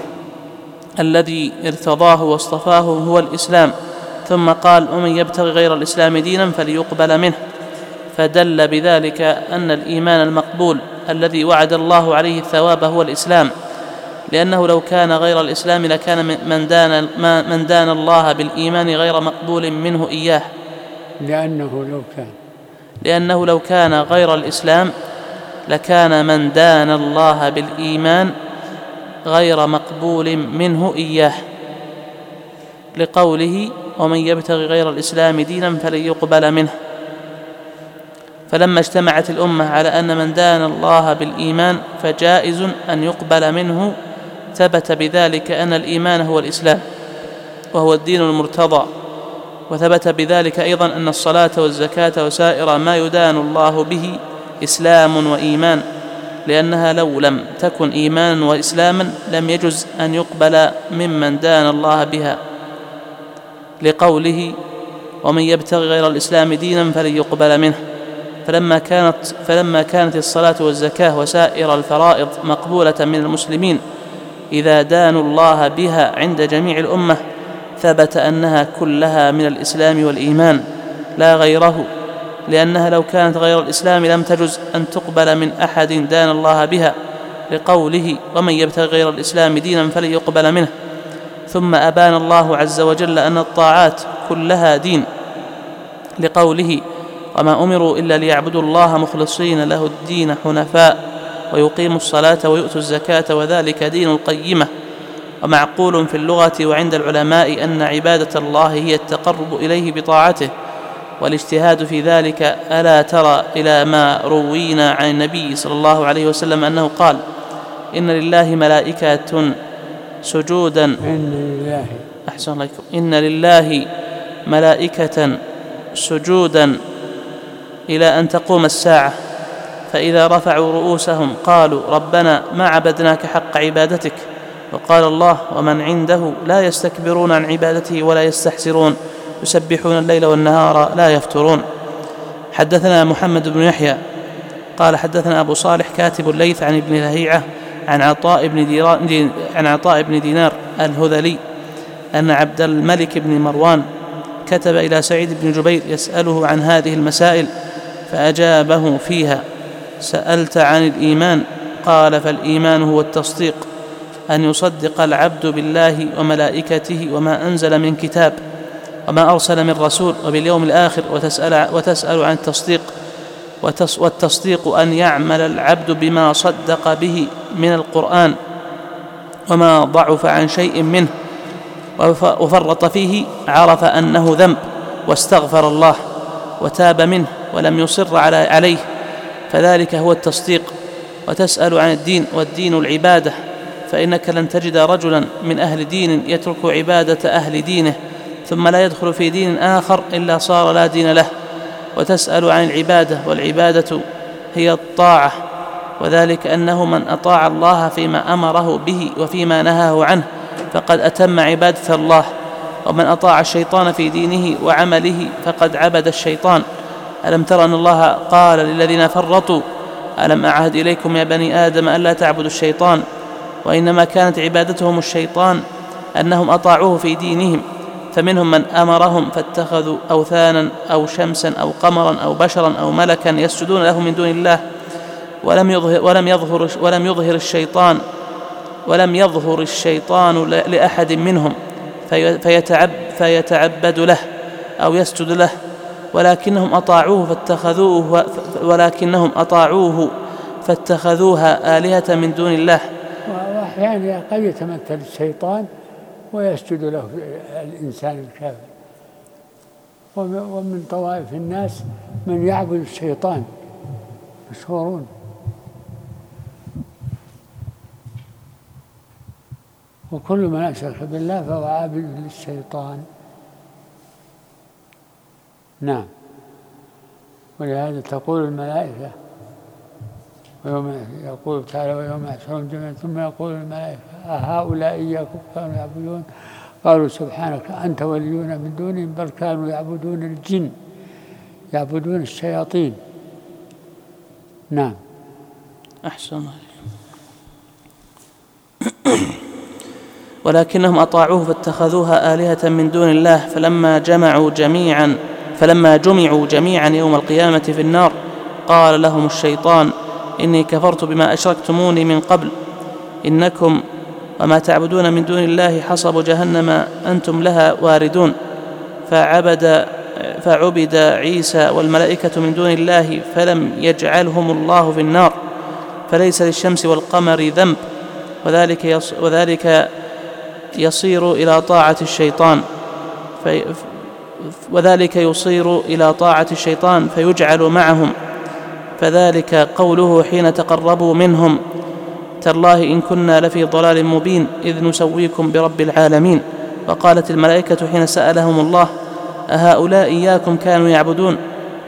الذي ارتضاه واصطفاه هو الإسلام ثم قال ومن يبتغي غير الإسلام دينا فليقبل منه فدل بذلك أن الإيمان المقبول الذي وعد الله عليه الثواب هو الإسلام لأنه لو كان غير الإسلام لكان من دان, من دان الله بالإيمان غير مقبول منه إياه لأنه لو كان لأنه لو كان غير الإسلام لكان من دان الله بالإيمان غير مقبول منه إياه لقوله ومن يبتغي غير الإسلام دينا فلن يقبل منه. فلما اجتمعت الأمة على أن من دان الله بالإيمان فجائز أن يقبل منه ثبت بذلك أن الإيمان هو الإسلام وهو الدين المرتضى وثبت بذلك أيضا أن الصلاة والزكاة وسائر ما يدان الله به إسلام وإيمان، لأنها لو لم تكن إيمانا وإسلاما لم يجز أن يقبل ممن دان الله بها، لقوله ومن يبتغي غير الإسلام دينا فلن يقبل منه. فلما كانت, فلما كانت الصلاة والزكاة وسائر الفرائض مقبولة من المسلمين إذا دانوا الله بها عند جميع الأمة، ثبت أنها كلها من الإسلام والإيمان لا غيره، لأنها لو كانت غير الإسلام لم تجز أن تقبل من أحد دان الله بها، لقوله ومن يبتغي غير الإسلام دينا فلن يقبل منه. ثم أبان الله عز وجل أن الطاعات كلها دين، لقوله وما أمروا إلا ليعبدوا الله مخلصين له الدين حنفاء ويقيموا الصلاة ويؤتوا الزكاة وذلك دين القيمة. ومعقول في اللغة وعند العلماء أن عبادة الله هي التقرب إليه بطاعته، والاجتهاد في ذلك. ألا ترى إلى ما روينا عن النبي صلى الله عليه وسلم أنه قال إن لله ملائكة سجودا إن لله أحسن الله إن لله ملائكة سجودا إلى أن تقوم الساعة، فإذا رفعوا رؤوسهم قالوا ربنا ما عبدناك حق عبادتك. وقال الله ومن عنده لا يستكبرون عن عبادته ولا يستحسرون يسبحون الليل والنهار لا يفترون. حدثنا محمد بن يحيى قال حدثنا أبو صالح كاتب الليث عن ابن لهيعة عن عطاء بن, عن عطاء بن دينار الهذلي أن عبد الملك بن مروان كتب إلى سعيد بن جبير يسأله عن هذه المسائل، فأجابه فيها سألت عن الإيمان؟ قال فالإيمان هو التصديق، أن يصدق العبد بالله وملائكته وما أنزل من كتاب وما أرسل من رسول وباليوم الآخر، وتسأل, وتسأل عن التصديق، والتصديق أن يعمل العبد بما صدق به من القرآن وما ضعف عن شيء منه وفرط فيه عرف أنه ذنب واستغفر الله وتاب منه ولم يصر عليه، فذلك هو التصديق. وتسأل عن الدين، والدين العبادة، فإنك لن تجد رجلا من أهل دين يترك عبادة أهل دينه ثم لا يدخل في دين آخر إلا صار لا دين له. وتسأل عن العبادة، والعبادة هي الطاعة، وذلك أنه من أطاع الله فيما أمره به وفيما نهاه عنه فقد أتم عبادة الله، ومن أطاع الشيطان في دينه وعمله فقد عبد الشيطان. ألم تر أن الله قال للذين فرطوا ألم أعهد إليكم يا بني آدم ألا تعبدوا الشيطان؟ وإنما كانت عبادتهم الشيطان أنهم أطاعوه في دينهم، فمنهم من أمرهم فاتخذوا أوثانا أو شمسا أو قمرا أو بشرا أو ملكا يسجدون له من دون الله، ولم يظهر, ولم يظهر, ولم يظهر الشيطان ولم يظهر الشيطان لأحد منهم فيتعب فيتعبد له أو يسجد له، ولكنهم أطاعوه فاتخذوه ولكنهم أطاعوه فاتخذوها آلهة من دون الله. وأحيانا قد يتمثل الشيطان ويسجد له الإنسان الكافر. ومن طوائف الناس من يعبد الشيطان مشهورون. وكل من أشرك بالله فهو عابد للشيطان. نعم. ولهذا تقول الملائكة ويوم يقول تعالى ويوم يحشرهم جميعا ثم يقول الملائكة أهؤلاء إياكم كانوا يعبدون؟ قالوا سبحانك أنت ولينا من دونهم بل كانوا يعبدون الجن يعبدون الشياطين. نعم. أحسن. ولكنهم أطاعوه فاتخذوها آلهة من دون الله، فلما جمعوا جميعا فلما جمعوا جميعا يوم القيامة في النار قال لهم الشيطان إني كفرت بما أشركتموني من قبل إنكم وما تعبدون من دون الله حصب جهنم أنتم لها واردون. فعبد فعبد عيسى والملائكة من دون الله فلم يجعلهم الله في النار، فليس للشمس والقمر ذنب، وذلك يص وذلك يصير إلى طاعة الشيطان في وذلك يصير إلى طاعة الشيطان فيجعل معهم، فذلك قوله حين تقربوا منهم تالله إن كنا لفي ضلال مبين إذ نسويكم برب العالمين. وقالت الملائكة حين سألهم الله أهؤلاء إياكم كانوا يعبدون؟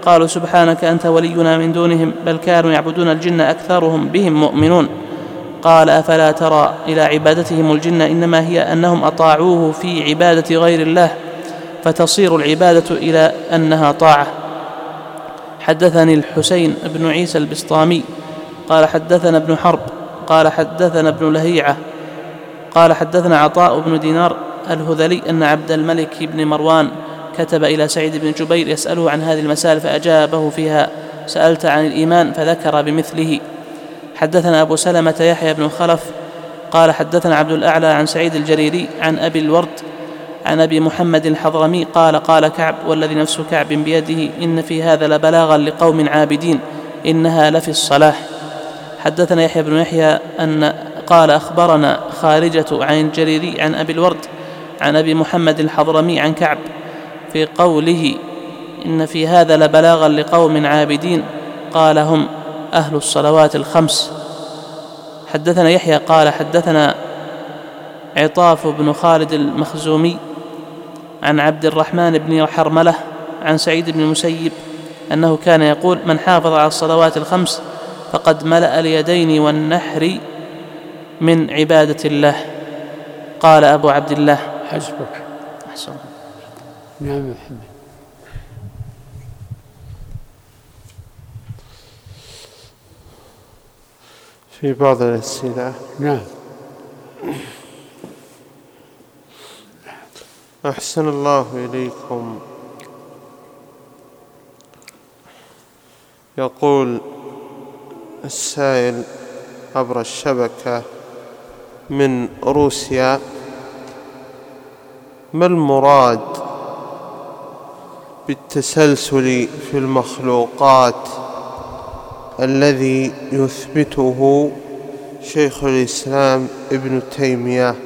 قالوا سبحانك أنت ولينا من دونهم بل كانوا يعبدون الجن أكثرهم بهم مؤمنون. قال أفلا ترى إلى عبادتهم الجن إنما هي أنهم أطاعوه في عبادة غير الله فتصير العبادة إلى أنها طاعة. حدثني الحسين بن عيسى البسطامي قال حدثنا ابن حرب قال حدثنا ابن لهيعة قال حدثنا عطاء بن دينار الهذلي أن عبد الملك بن مروان كتب إلى سعيد بن جبير يسأله عن هذه المسائل فأجابه فيها سألت عن الإيمان فذكر بمثله. حدثنا أبو سلمة يحيى بن خلف قال حدثنا عبد الأعلى عن سعيد الجريري عن أبي الورد عن أبي محمد الحضرمي قال قال كعب والذي نفس كعب بيده إن في هذا لبلاغا لقوم عابدين إنها لفي الصلاح. حدثنا يحيى بن يحيى أن قال أخبرنا خارجة عن الجريري عن أبي الورد عن أبي محمد الحضرمي عن كعب في قوله إن في هذا لبلاغا لقوم عابدين قال هم أهل الصلوات الخمس. حدثنا يحيى قال حدثنا عطاف بن خالد المخزومي عن عبد الرحمن بن حرملة عن سعيد بن المسيب أنه كان يقول من حافظ على الصلوات الخمس فقد ملأ اليدين والنحر من عبادة الله. قال أبو عبد الله حسبك. أحسن. نعم محمد. في بعض الأسئلة. نعم. أحسن الله إليكم. يقول السائل عبر الشبكة من روسيا ما المراد بالتسلسل في المخلوقات الذي يثبته شيخ الإسلام ابن تيمية؟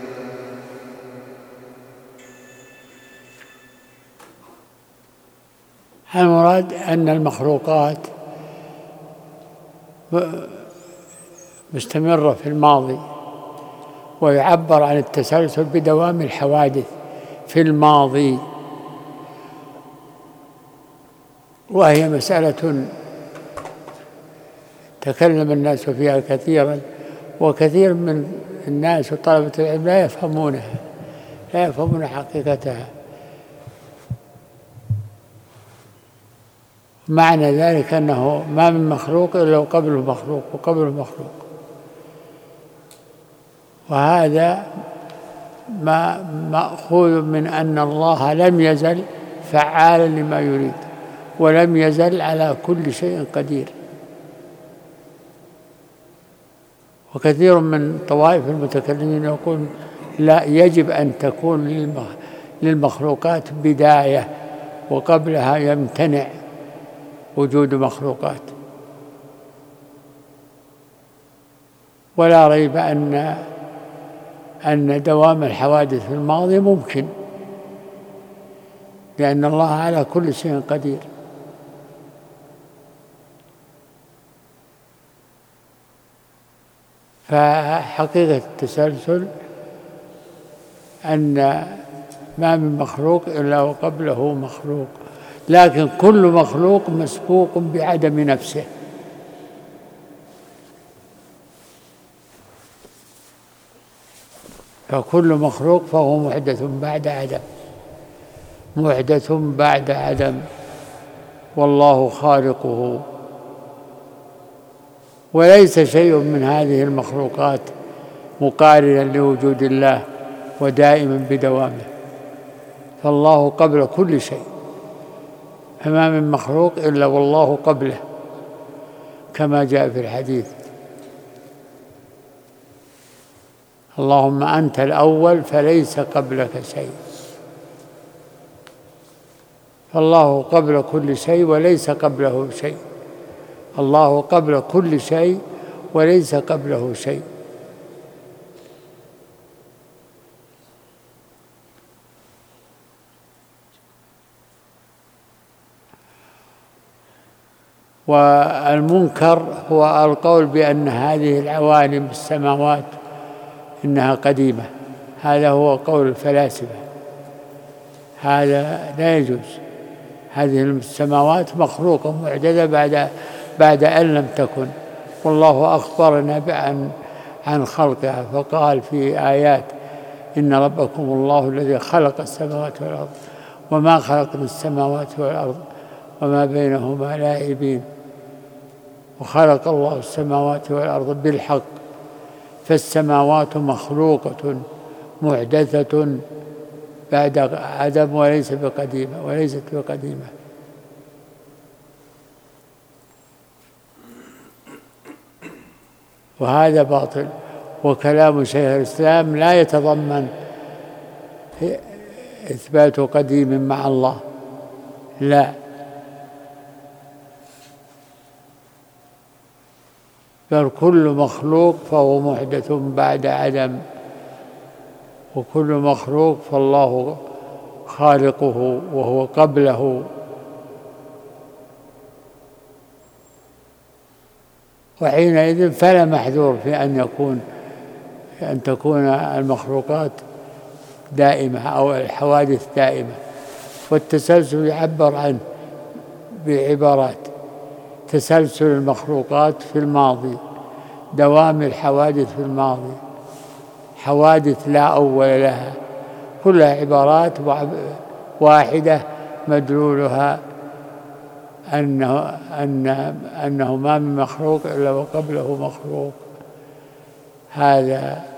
المراد أن المخلوقات مستمرة في الماضي، ويعبر عن التسلسل بدوام الحوادث في الماضي، وهي مسألة تكلم الناس فيها كثيرا، وكثير من الناس وطلبة العلم لا يفهمونها لا يفهمون حقيقتها. معنى ذلك أنه ما من مخلوق إلا وقبله مخلوق وقبله مخلوق، وهذا ما مأخوذ من أن الله لم يزل فعالا لما يريد، ولم يزل على كل شيء قدير. وكثير من طوائف المتكلمين يقول لا، يجب أن تكون للمخلوقات بداية وقبلها يمتنع وجود مخلوقات. ولا ريب أن أن دوام الحوادث في الماضي ممكن، لأن الله على كل شيء قدير. فحقيقة التسلسل أن ما من مخلوق إلا وقبله مخلوق، لكن كل مخلوق مسبوق بعدم نفسه. فكل مخلوق فهو محدث بعد عدم، محدث بعد عدم، والله خالقه. وليس شيء من هذه المخلوقات مقارنا لوجود الله ودائما بدوامه، فالله قبل كل شيء، فما من مخلوق إلا والله قبله كما جاء في الحديث: اللهم أنت الأول فليس قبلك شيء. فالله قبل كل شيء وليس قبله شيء، الله قبل كل شيء وليس قبله شيء. والمنكر هو القول بأن هذه العوالم السماوات إنها قديمة، هذا هو قول الفلاسفة، هذا لا يجوز، هذه السماوات مخلوقة معجزة بعد بعد أن لم تكن، والله أخبرنا عن عن خلقها فقال في آيات: إن ربكم الله الذي خلق السماوات والأرض وما خلقنا السماوات والأرض وما بينهما لاعبين، وخلق الله السماوات والأرض بالحق، فالسماوات مخلوقة محدثة بعد عدم وليس بقديمة وليست بقديمة. وهذا باطل، وكلام شيخ الإسلام لا يتضمن إثبات قديم مع الله، لا، بل كل مخلوق فهو محدث بعد عدم، وكل مخلوق فالله خالقه وهو قبله، وحينئذ فلا محذور في أن يكون أن تكون المخلوقات دائمة أو الحوادث دائمة. والتسلسل يعبر عنه بعبارات: تسلسل المخلوقات في الماضي، دوام الحوادث في الماضي، حوادث لا أول لها، كلها عبارات واحدة مدلولها أنه, أن أنه ما من مخلوق إلا وقبله مخلوق. هذا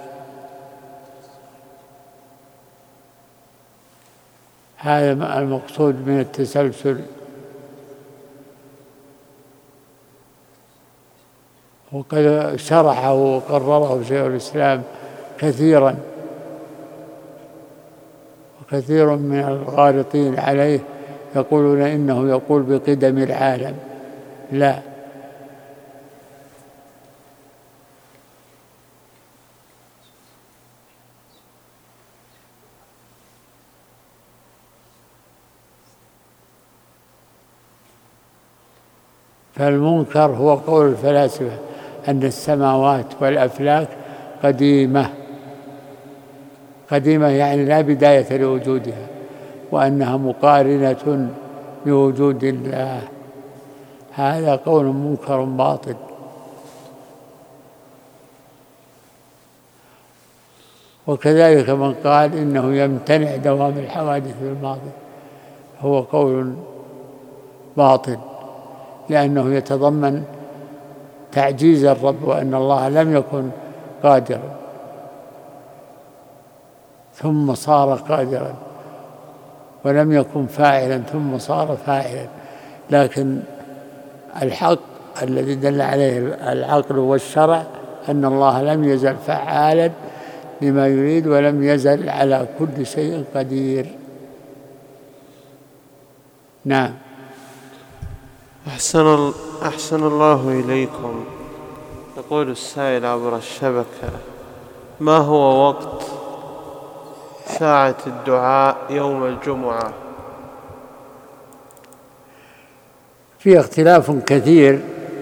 هذا المقصود من التسلسل. وقد شرحه وقرره شيخ الإسلام كثيرا، وكثير من الغالطين عليه يقولون إنه يقول بقدم العالم، لا، فالمنكر هو قول الفلاسفة أن السماوات والأفلاك قديمة، قديمة يعني لا بداية لوجودها، وأنها مقارنة بوجود الله. هذا قول منكر باطل. وكذلك من قال إنه يمتنع دوام الحوادث في الماضي هو قول باطل، لأنه يتضمن تعجيز الرب، وأن الله لم يكن قادرا ثم صار قادرا، ولم يكن فاعلا ثم صار فاعلا. لكن الحق الذي دل عليه العقل والشرع أن الله لم يزل فعالا لما يريد، ولم يزل على كل شيء قدير. نعم. أحسن, أحسن الله إليكم. يقول السائل عبر الشبكة: ما هو وقت ساعة الدعاء يوم الجمعة؟ في اختلاف كثير،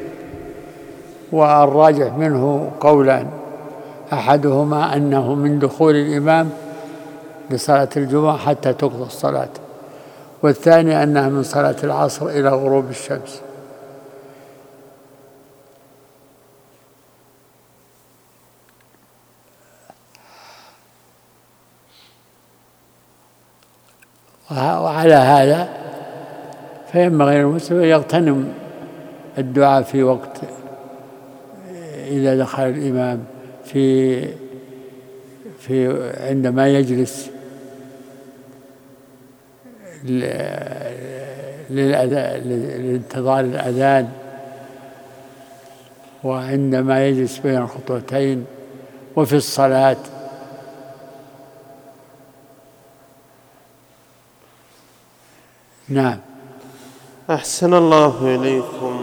والراجح منه قولان: أحدهما أنه من دخول الإمام لصلاة الجمعة حتى تقضى الصلاة، والثاني أنها من صلاة العصر إلى غروب الشمس. وعلى هذا فينبغي المسلم يغتنم الدعاء في وقت إذا دخل الإمام في في عندما يجلس لانتظار الأذان، وعندما يجلس بين الخطوتين، وفي الصلاة. نعم. أحسن الله إليكم.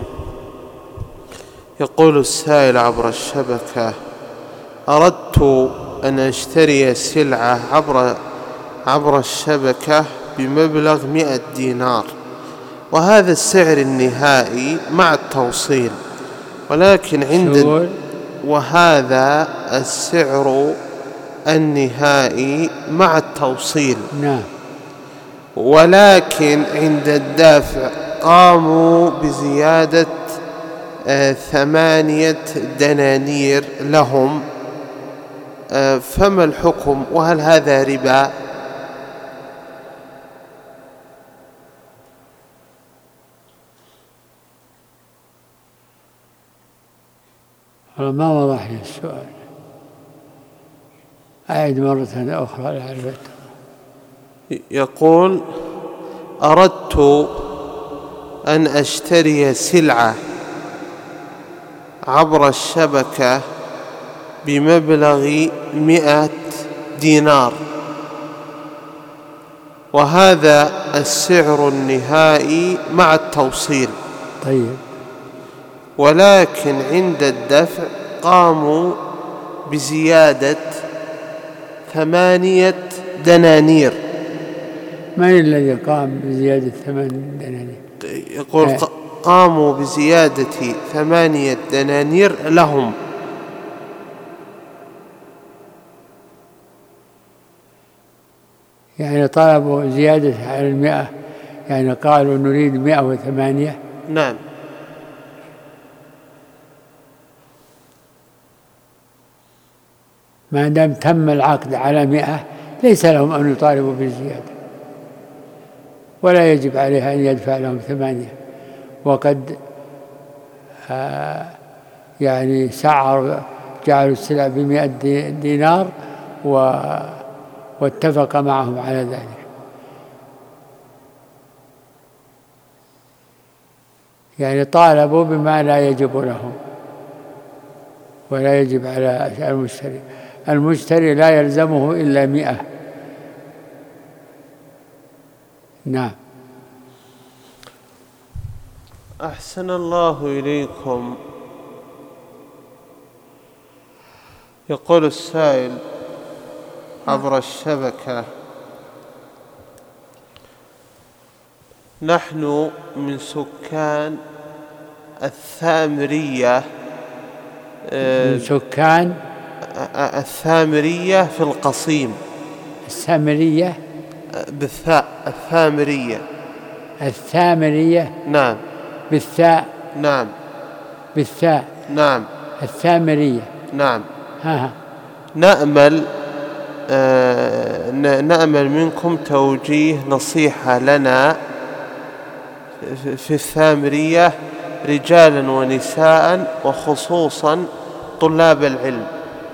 يقول السائل عبر الشبكة: أردت أن أشتري سلعة عبر عبر الشبكة بمبلغ مئة دينار، وهذا السعر النهائي مع التوصيل، ولكن عند وهذا السعر النهائي مع التوصيل. نعم. ولكن عند الدفع قاموا بزيادة ثمانية دنانير لهم، فما الحكم؟ وهل هذا ربا؟ ما وضح لي السؤال، أعد مرة أخرى لعل. يقول: أردت أن أشتري سلعة عبر الشبكة بمبلغ مئة دينار، وهذا السعر النهائي مع التوصيل. طيب. ولكن عند الدفع قاموا بزيادة ثمانية دنانير. من الذي قام بزيادة ثمان دنانير؟ يقول آه. قاموا بزيادة ثمانية دنانير لهم. يعني طلبوا زيادة على المئة، يعني قالوا نريد مئة وثمانية. نعم. ما دام تم العقد على مئة ليس لهم أن يطالبوا بالزيادة، ولا يجب عليها أن يدفع لهم ثمانية، وقد آه يعني سعر جعلوا السلع بمئة دينار واتفق معهم على ذلك. يعني طالبوا بما لا يجب لهم ولا يجب على المشتري. المشتري لا يلزمه إلا مئة. نعم. أحسن الله إليكم. يقول السائل عبر الشبكة: نحن من سكان الثامرية من سكان الثامرية في القصيم. الثامرية بالثاء. الثامرية. الثامرية. نعم. بالثاء. نعم. بالثاء. نعم. الثامرية. نعم. ها. نأمل آه نأمل منكم توجيه نصيحة لنا في الثامرية، رجالا ونساء، وخصوصا طلاب العلم.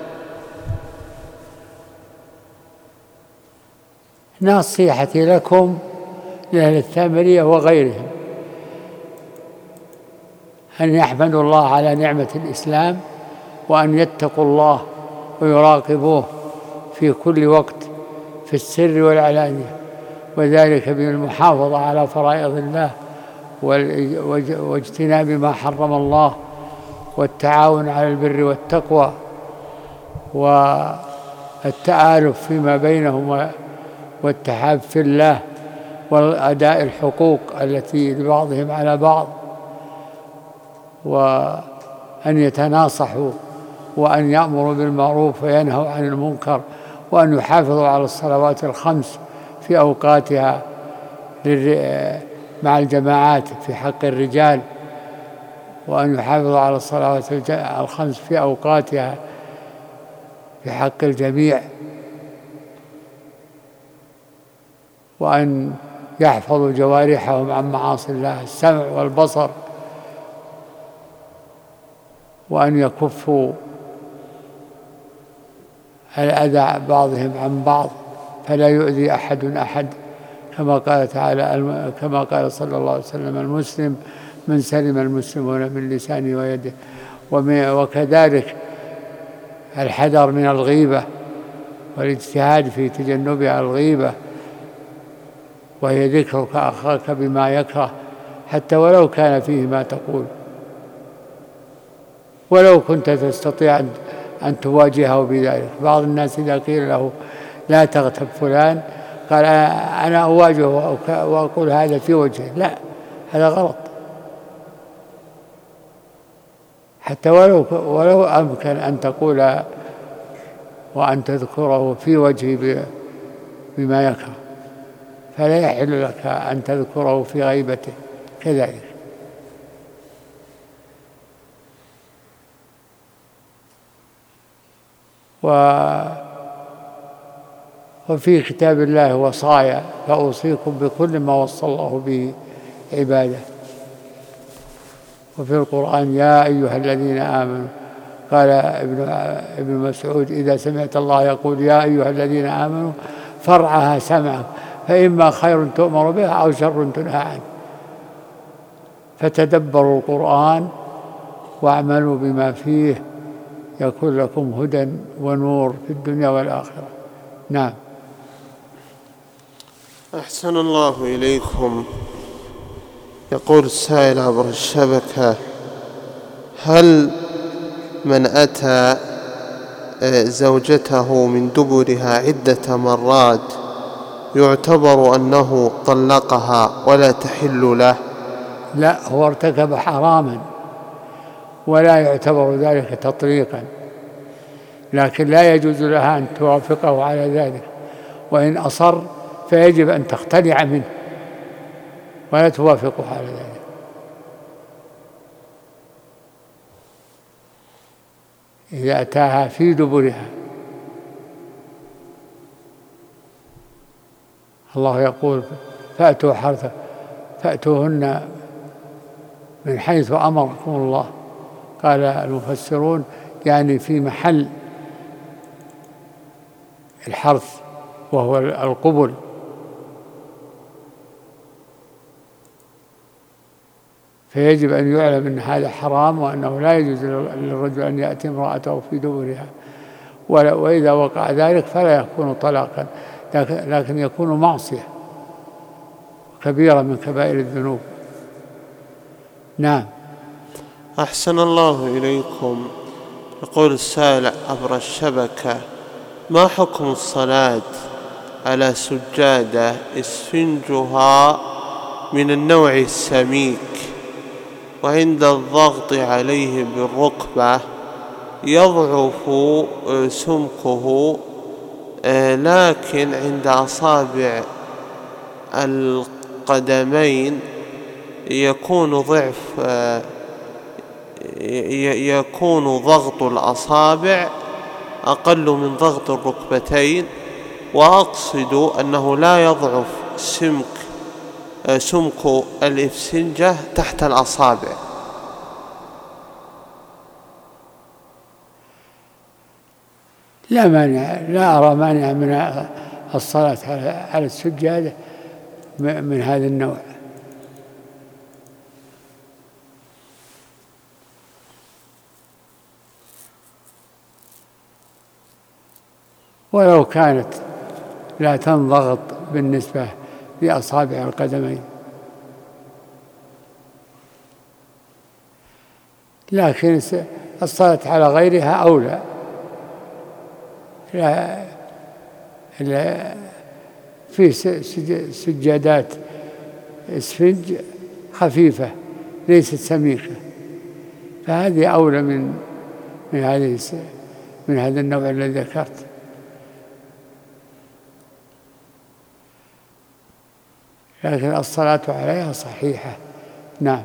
نصيحتي لكم لأهل الثامرية وغيرهم أن يحمدوا الله على نعمة الإسلام، وأن يتقوا الله ويراقبوه في كل وقت في السر والعلانية، وذلك بالمحافظة على فرائض الله واجتناب ما حرم الله، والتعاون على البر والتقوى، والتآلف فيما بينهم، والتحاب في الله، والأداء الحقوق التي لبعضهم على بعض، وأن يتناصحوا، وأن يأمروا بالمعروف وينهوا عن المنكر، وأن يحافظوا على الصلوات الخمس في أوقاتها مع الجماعات في حق الرجال، وأن يحافظوا على الصلوات الخمس في أوقاتها في حق الجميع، وأن يحفظوا جوارحهم عن معاصي الله، السمع والبصر، وأن يكفوا الأذى بعضهم عن بعض، فلا يؤذي أحد أحد، كما قال تعالى كما قال صلى الله عليه وسلم: المسلم من سلم المسلمون من لسانه ويده. وكذلك الحذر من الغيبة والاجتهاد في تجنبها الغيبة، وهي ذكرك أخاك بما يكره حتى ولو كان فيه ما تقول، ولو كنت تستطيع أن تواجهه بذلك. بعض الناس إذا قيل له لا تغتب فلان قال أنا أواجهه وأقول هذا في وجهه، لا، هذا غلط. حتى ولو ولو أمكن أن تقول وأن تذكره في وجهه بما يكره، فلا يحل لك أن تذكره في غيبته كذلك. وفي كتاب الله وصايا فأوصيكم بكل ما وصى الله به عباده. وفي القرآن يا أيها الذين آمنوا، قال ابن ابن مسعود إذا سمعت الله يقول يا أيها الذين آمنوا فارعها سمعك فإما خير تؤمر به أو شر تنهى عنه. فتدبروا القرآن واعملوا بما فيه يكون لكم هدى ونور في الدنيا والآخرة. نعم. أحسن الله إليكم. يقول السائل عبر الشبكة: هل من أتى زوجته من دبرها عدة مرات يعتبر أنه طلقها ولا تحل له؟ لا، هو ارتكب حراما ولا يعتبر ذلك تطليقا، لكن لا يجوز لها أن توافقه على ذلك، وإن أصر فيجب أن تقتلع منه ولا توافقه على ذلك. إذا أتاها في دبرها. الله يقول فأتوا حرث فأتوهن من حيث أمركم الله. قال المفسرون يعني في محل الحرث وهو القبل. فيجب أن يعلم أن هذا حرام وأنه لا يجوز للرجل أن يأتي امرأته في دبرها، وإذا وقع ذلك فلا يكون طلاقا، لكن يكون معصية كبيرة من كبائر الذنوب. نعم. أحسن الله إليكم. يقول السائل عبر الشبكة: ما حكم الصلاة على سجادة إسفنجها من النوع السميك، وعند الضغط عليه بالركبة يضعف سمكه، لكن عند أصابع القدمين يكون ضعف يكون ضغط الأصابع أقل من ضغط الركبتين، وأقصد أنه لا يضعف سمك سمك الإفسنجة تحت الأصابع؟ لا مانع، لا أرى مانع من الصلاة على السجادة من هذا النوع. ولو كانت لا تنضغط بالنسبة لأصابع القدمين، لكن الصلاة على غيرها أولى. لا لا في سجادات اسفنج خفيفة ليست سميكة، فهذه أولى من من هذه من هذا النوع الذي ذكرت. لكن الصلاة عليها صحيحة. نعم.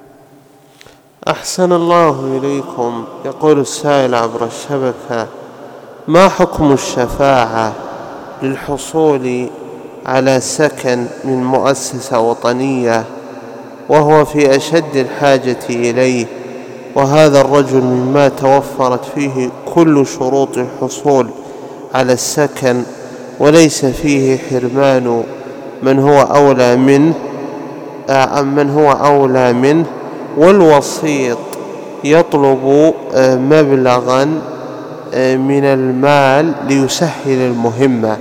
أحسن الله إليكم. يقول السائل عبر الشبكة: ما حكم الشفاعة للحصول على سكن من مؤسسة وطنية وهو في أشد الحاجة إليه، وهذا الرجل مما توفرت فيه كل شروط الحصول على السكن وليس فيه حرمان من هو أولى منه من هو أولى منه والوسيط يطلب مبلغا من المال ليسهل المهمة؟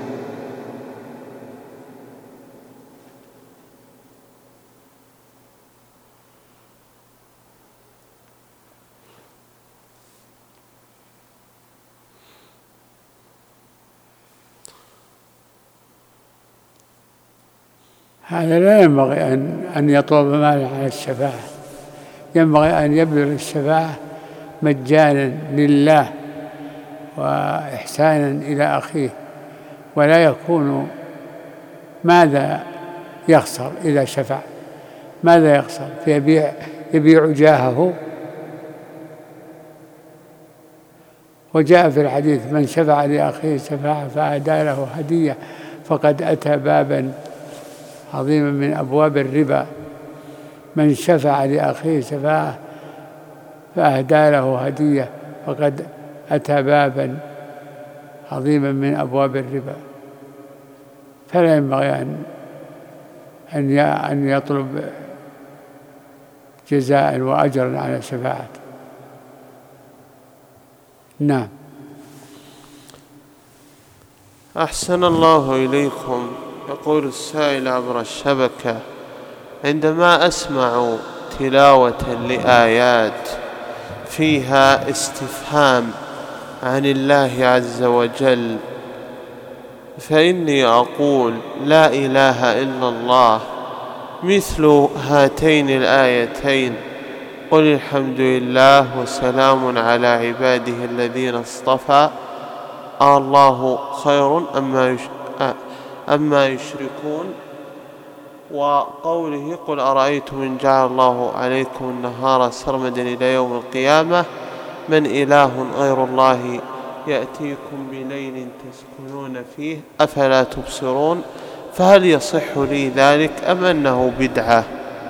هذا لا ينبغي أن أن يطلب مالا على الشفاعة، ينبغي أن يبذل الشفاعة مجانا لله وإحسانا إلى أخيه، ولا يكون ماذا يخسر إذا شفع؟ ماذا يخسر؟ فيبيع يبيع جاهه. وجاء في الحديث: من شفع لأخيه شفاعة فأهدى له هدية فقد أتى بابا عظيما من أبواب الربا. من شفع لأخيه شفاعة فأهدى له هدية فقد أتى بابا عظيما من أبواب الربا. فلا ينبغي أن أن يطلب جزاء وأجرا على شفاعته. نعم. أحسن الله إليكم. يقول السائل عبر الشبكة: عندما أسمع تلاوة لآيات فيها استفهام عن الله عز وجل فإني أقول: لا إله إلا الله، مثل هاتين الآيتين: قل الحمد لله وسلام على عباده الذين اصطفى، الله خير أما أما يشركون. وقوله: قل أرأيتم إن جعل الله عليكم النهار سرمدا إلى يوم القيامة من إله غير الله يأتيكم بليل تسكنون فيه أفلا تبصرون. فهل يصح لي ذلك أم أنه بدعة؟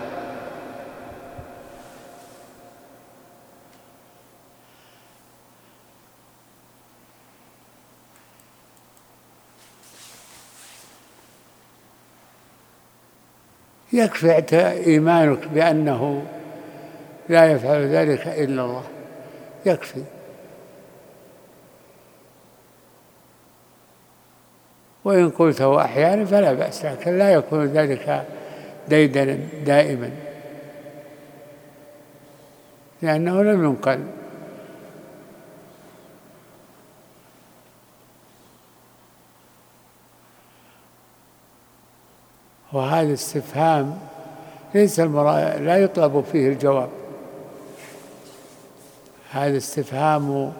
يكفي إيمانك بأنه لا يفعل ذلك إلا الله، يكفي. وإن قلته أحيانا فلا بأس، لكن لا يكون ذلك ديدنا دائما، لأنه لم ينقل. وهذا الاستفهام ليس المراد لا يطلب فيه الجواب، هذا استفهام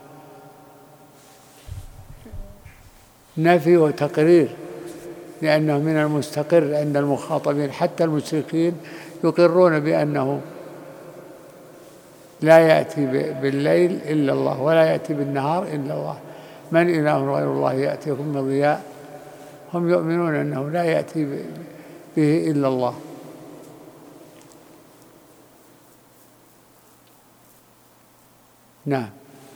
نفي وتقرير، لأنه من المستقر عند المخاطبين حتى المشركين يقرون بأنه لا يأتي بالليل إلا الله ولا يأتي بالنهار إلا الله. من إله غير الله يأتيكم بضياء؟ هم يؤمنون أنه لا يأتي به إلا الله. نعم.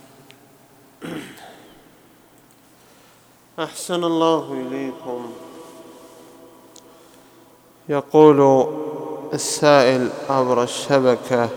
أحسن الله إليكم. يقول السائل عبر الشبكة: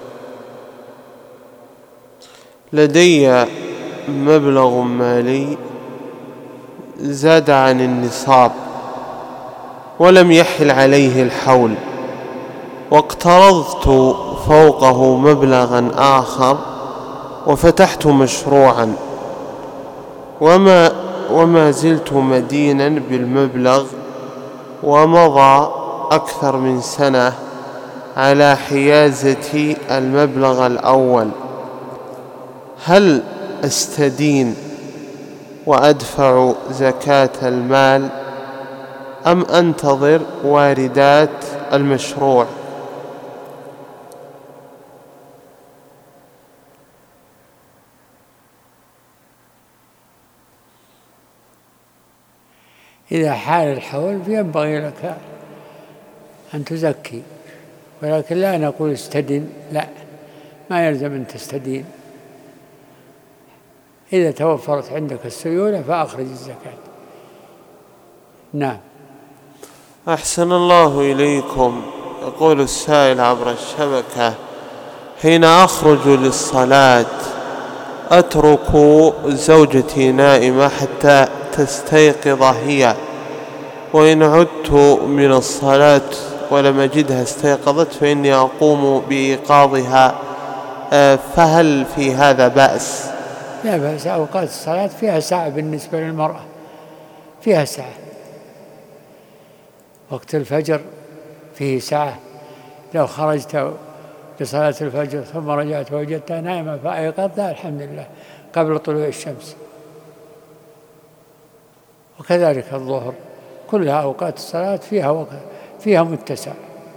لدي مبلغ مالي زاد عن النصاب ولم يحل عليه الحول، واقترضت فوقه مبلغا آخر وفتحت مشروعا، وما, وما زلت مدينا بالمبلغ، ومضى أكثر من سنة على حيازة المبلغ الأول. هل أستدين وأدفع زكاة المال أم أنتظر واردات المشروع؟ إذا حال الحول فينبغي لك أن تزكي، ولكن لا نقول استدن، لا، ما يلزم أن تستدين. إذا توفرت عندك السيولة فأخرج الزكاة. نعم. أحسن الله إليكم. يقول السائل عبر الشبكة: حين أخرج للصلاة أترك زوجتي نائمة حتى تستيقظ هي، وإن عدت من الصلاة ولم أجدها استيقظت فإني أقوم بإيقاظها، فهل في هذا بأس؟ لا بأس. أوقات الصلاة فيها ساعة بالنسبة للمرأة، فيها ساعة. وقت الفجر فيه ساعة، لو خرجت لصلاة الفجر ثم رجعت ووجدتها نائمة فأيقظتها الحمد لله قبل طلوع الشمس. وكذلك الظهر كلها أوقات الصلاة فيها وقت فيها متسع،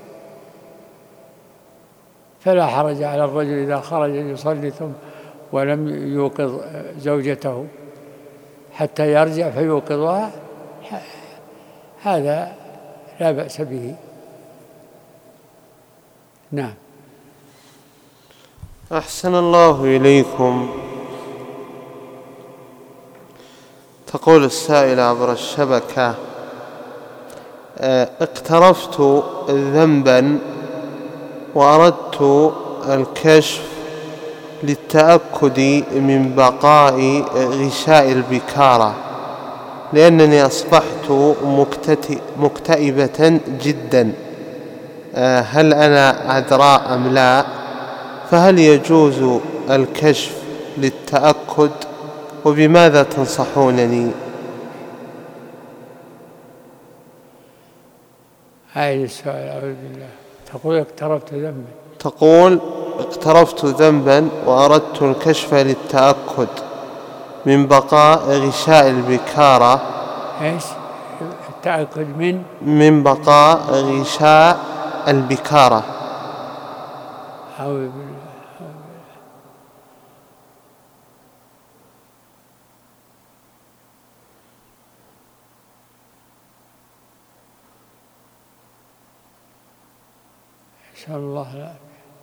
فلا حرج على الرجل إذا خرج يصلي ثم ولم يوقظ زوجته حتى يرجع فيوقظها، هذا لا بأس به. نعم. أحسن الله إليكم. تقول السائلة عبر الشبكة: اقترفت ذنبا وأردت الكشف للتأكد من بقاء غشاء البكارة، لأنني أصبحت مكتئبة جدا، هل أنا عذراء أم لا؟ فهل يجوز الكشف للتأكد؟ وبماذا تنصحونني؟ هاي السؤال. أعوذ بالله. تقول اقترفت ذنبا تقول اقترفت ذنبا وأردت الكشف للتأكد من بقاء غشاء البكارة. ايش التأكد من من بقاء غشاء البكارة. أعوذ بالله. نسأل الله العافية.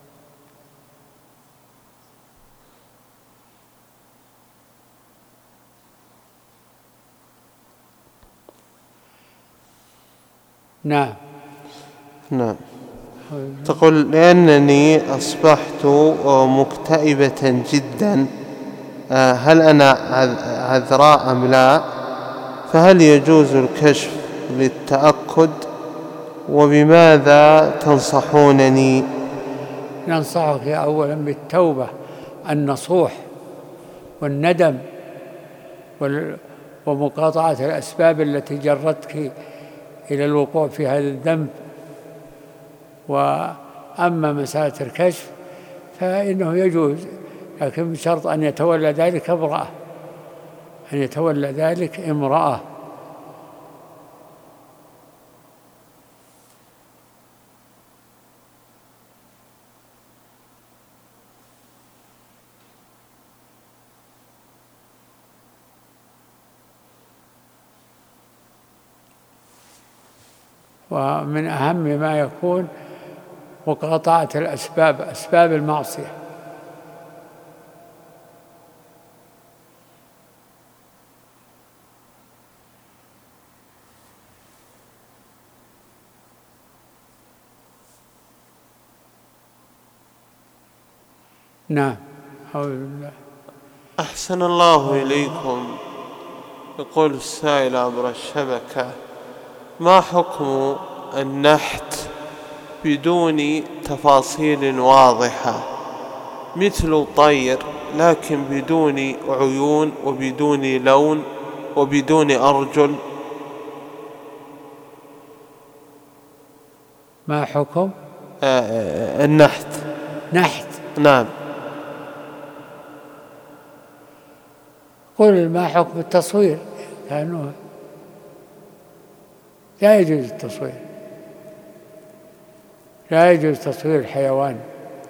نعم. نعم. تقول لأنني أصبحت مكتئبة جدا، هل أنا عذراء أم لا؟ فهل يجوز الكشف للتأكد؟ وبماذا تنصحونني؟ ننصحك أولا بالتوبة النصوح والندم ومقاطعة الأسباب التي جرتك إلى الوقوع في هذا الذنب. وأما مسألة الكشف فإنه يجوز، لكن بشرط أن يتولى ذلك امرأة، أن يتولى ذلك امرأة. ومن أهم ما يكون مقاطعة الأسباب، أسباب المعصية. نعم. أعوذ بالله. أحسن الله إليكم. يقول السائل عبر الشبكة: ما حكم النحت بدون تفاصيل واضحة، مثل طير لكن بدون عيون وبدون لون وبدون أرجل؟ ما حكم آه النحت؟ نحت. نعم. قل ما حكم التصوير؟ كأنه لا يجوز التصوير، لا يجوز تصوير الحيوان.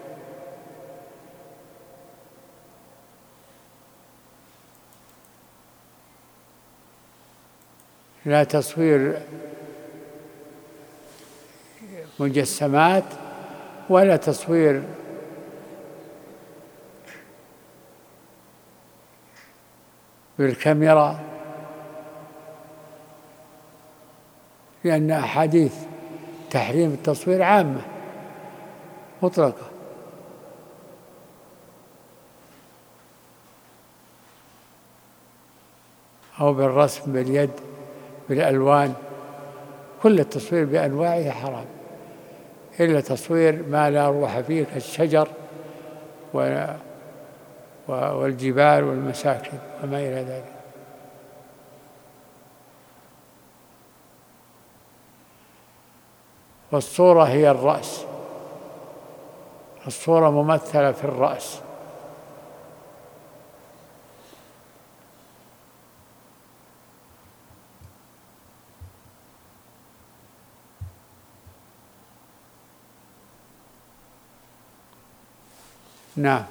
لا تصوير مجسمات ولا تصوير بالكاميرا، لأن أحاديث تحريم التصوير عامة مطلقة. أو بالرسم باليد بالألوان، كل التصوير بأنواعه حرام، إلا تصوير ما لا روح فيه كالشجر والجبال والمساكن وما إلى ذلك. والصورة هي الرأس، الصورة ممثلة في الرأس. نعم.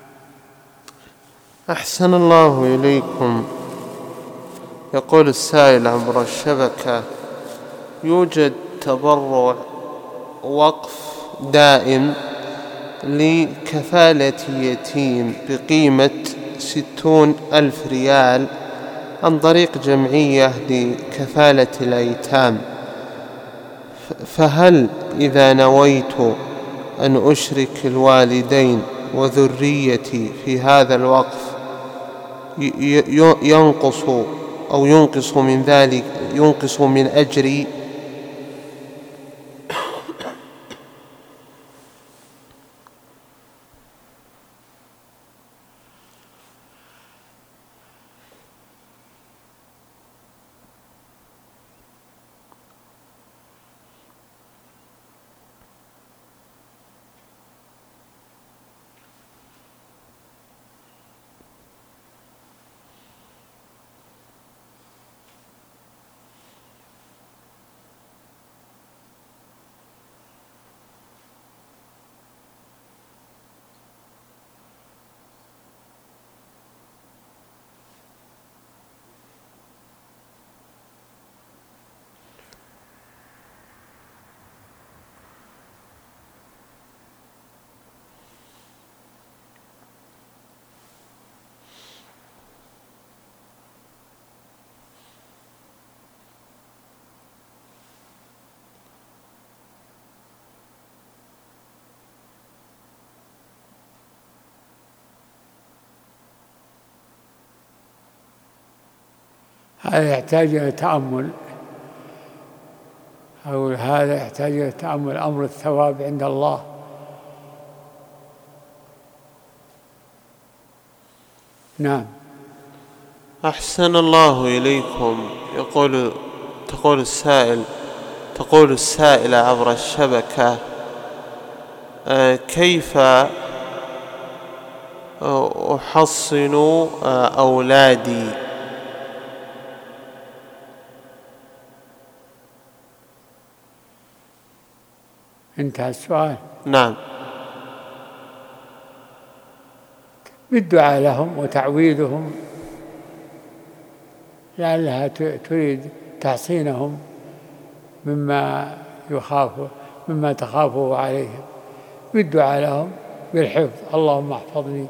أحسن الله إليكم. يقول السائل عبر الشبكة: يوجد تبرع وقف دائم لكفالة يتيم بقيمة ستون ألف ريال عن طريق جمعية لكفالة الأيتام، فهل إذا نويت أن أشرك الوالدين وذريتي في هذا الوقف ينقص أو ينقص من ذلك ينقص من أجري؟ هذا يحتاج إلى تأمل، أو هذا يحتاج إلى تأمل أمر الثواب عند الله. نعم. أحسن الله إليكم. يقول تقول السائل تقول السائلة عبر الشبكة: آه كيف أحصن آه أولادي؟ انتهى السؤال. نعم. بالدعاء لهم وتعويذهم، لعلها تريد تحصينهم مما يخاف مما تخافه عليهم، بالدعاء لهم بالحفظ: اللهم احفظني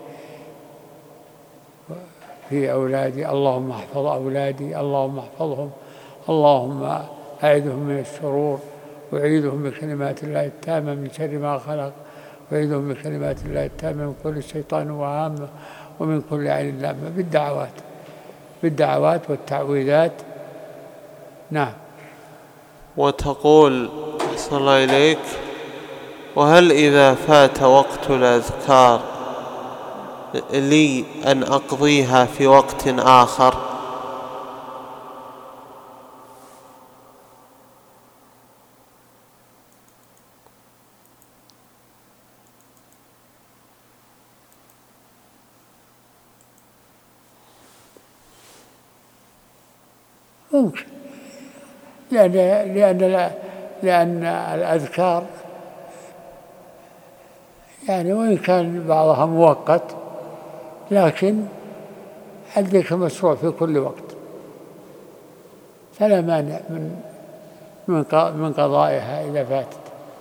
في أولادي، اللهم احفظ أولادي، اللهم احفظهم، اللهم أعذهم من الشرور، وأعيذهم بكلمات الله التامة من شر ما خلق، وأعيذهم بكلمات الله التامة من كل شيطان وهامة ومن كل عين لامة، بالدعوات بالدعوات والتعويذات. نعم. وتقول: أحسن الله إليك، وهل إذا فات وقت الأذكار لي أن أقضيها في وقت آخر؟ ممكن، لأن لأن لأن الأذكار يعني وإن كان بعضها مؤقت لكن الذكر مشروع في كل وقت، فلا مانع من من قضائها إذا فاتت.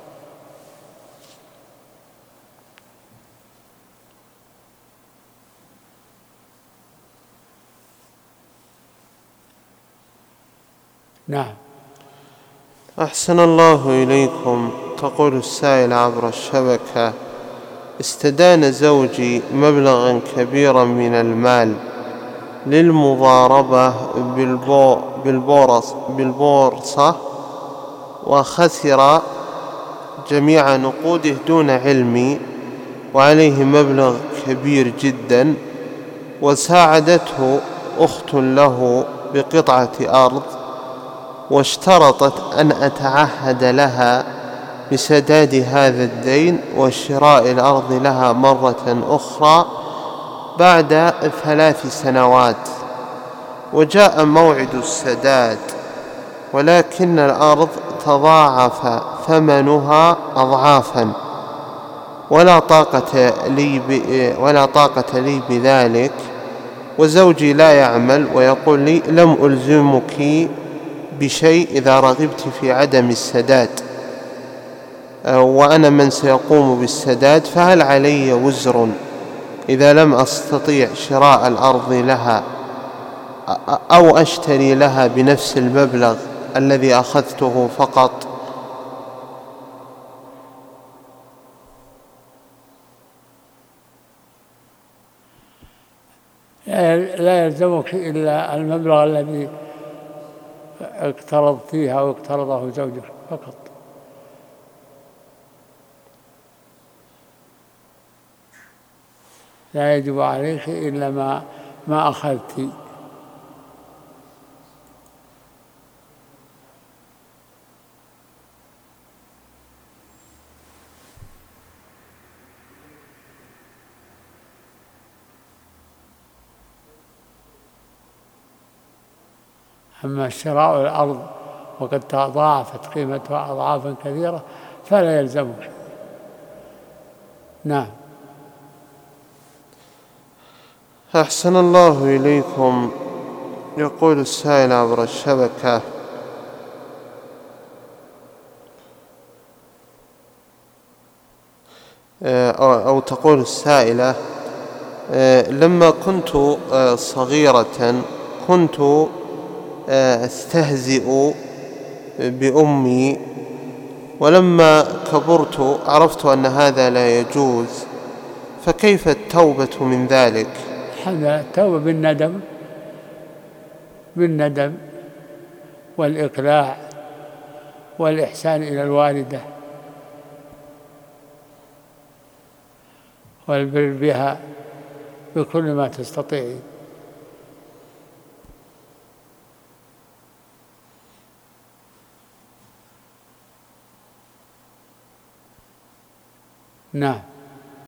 نعم. أحسن الله إليكم. تقول السائل عبر الشبكة: استدان زوجي مبلغا كبيرا من المال للمضاربة بالبو بالبورص بالبورصة وخسر جميع نقوده دون علمي، وعليه مبلغ كبير جدا، وساعدته أخت له بقطعة أرض، واشترطت أن أتعهد لها بسداد هذا الدين وشراء الأرض لها مرة أخرى بعد ثلاث سنوات، وجاء موعد السداد ولكن الأرض تضاعف ثمنها أضعافا، ولا طاقة لي ولا طاقة لي بذلك، وزوجي لا يعمل ويقول لي لم ألزمك بشيء إذا رغبت في عدم السداد، وأنا من سيقوم بالسداد، فهل علي وزر إذا لم أستطيع شراء الأرض لها أو أشتري لها بنفس المبلغ الذي أخذته فقط؟ لا يلزمك إلا المبلغ الذي اقترضتيه أو اقترضه زوجك فقط. لا يجب عليك إلا ما ما أخذت. أما شراء الأرض وقد تضاعفت قيمتها أضعافا كثيرة فلا يلزمك. نعم. أحسن الله إليكم. يقول السائل عبر الشبكة: أو تقول السائلة: لما كنت صغيرة كنت أستهزئ بأمي، ولما كبرت عرفت أن هذا لا يجوز، فكيف التوبة من ذلك؟ الحمد لله، التوبة بالندم بالندم والإقلاع والإحسان إلى الوالدة والبر بها بكل ما تستطيعين. نعم.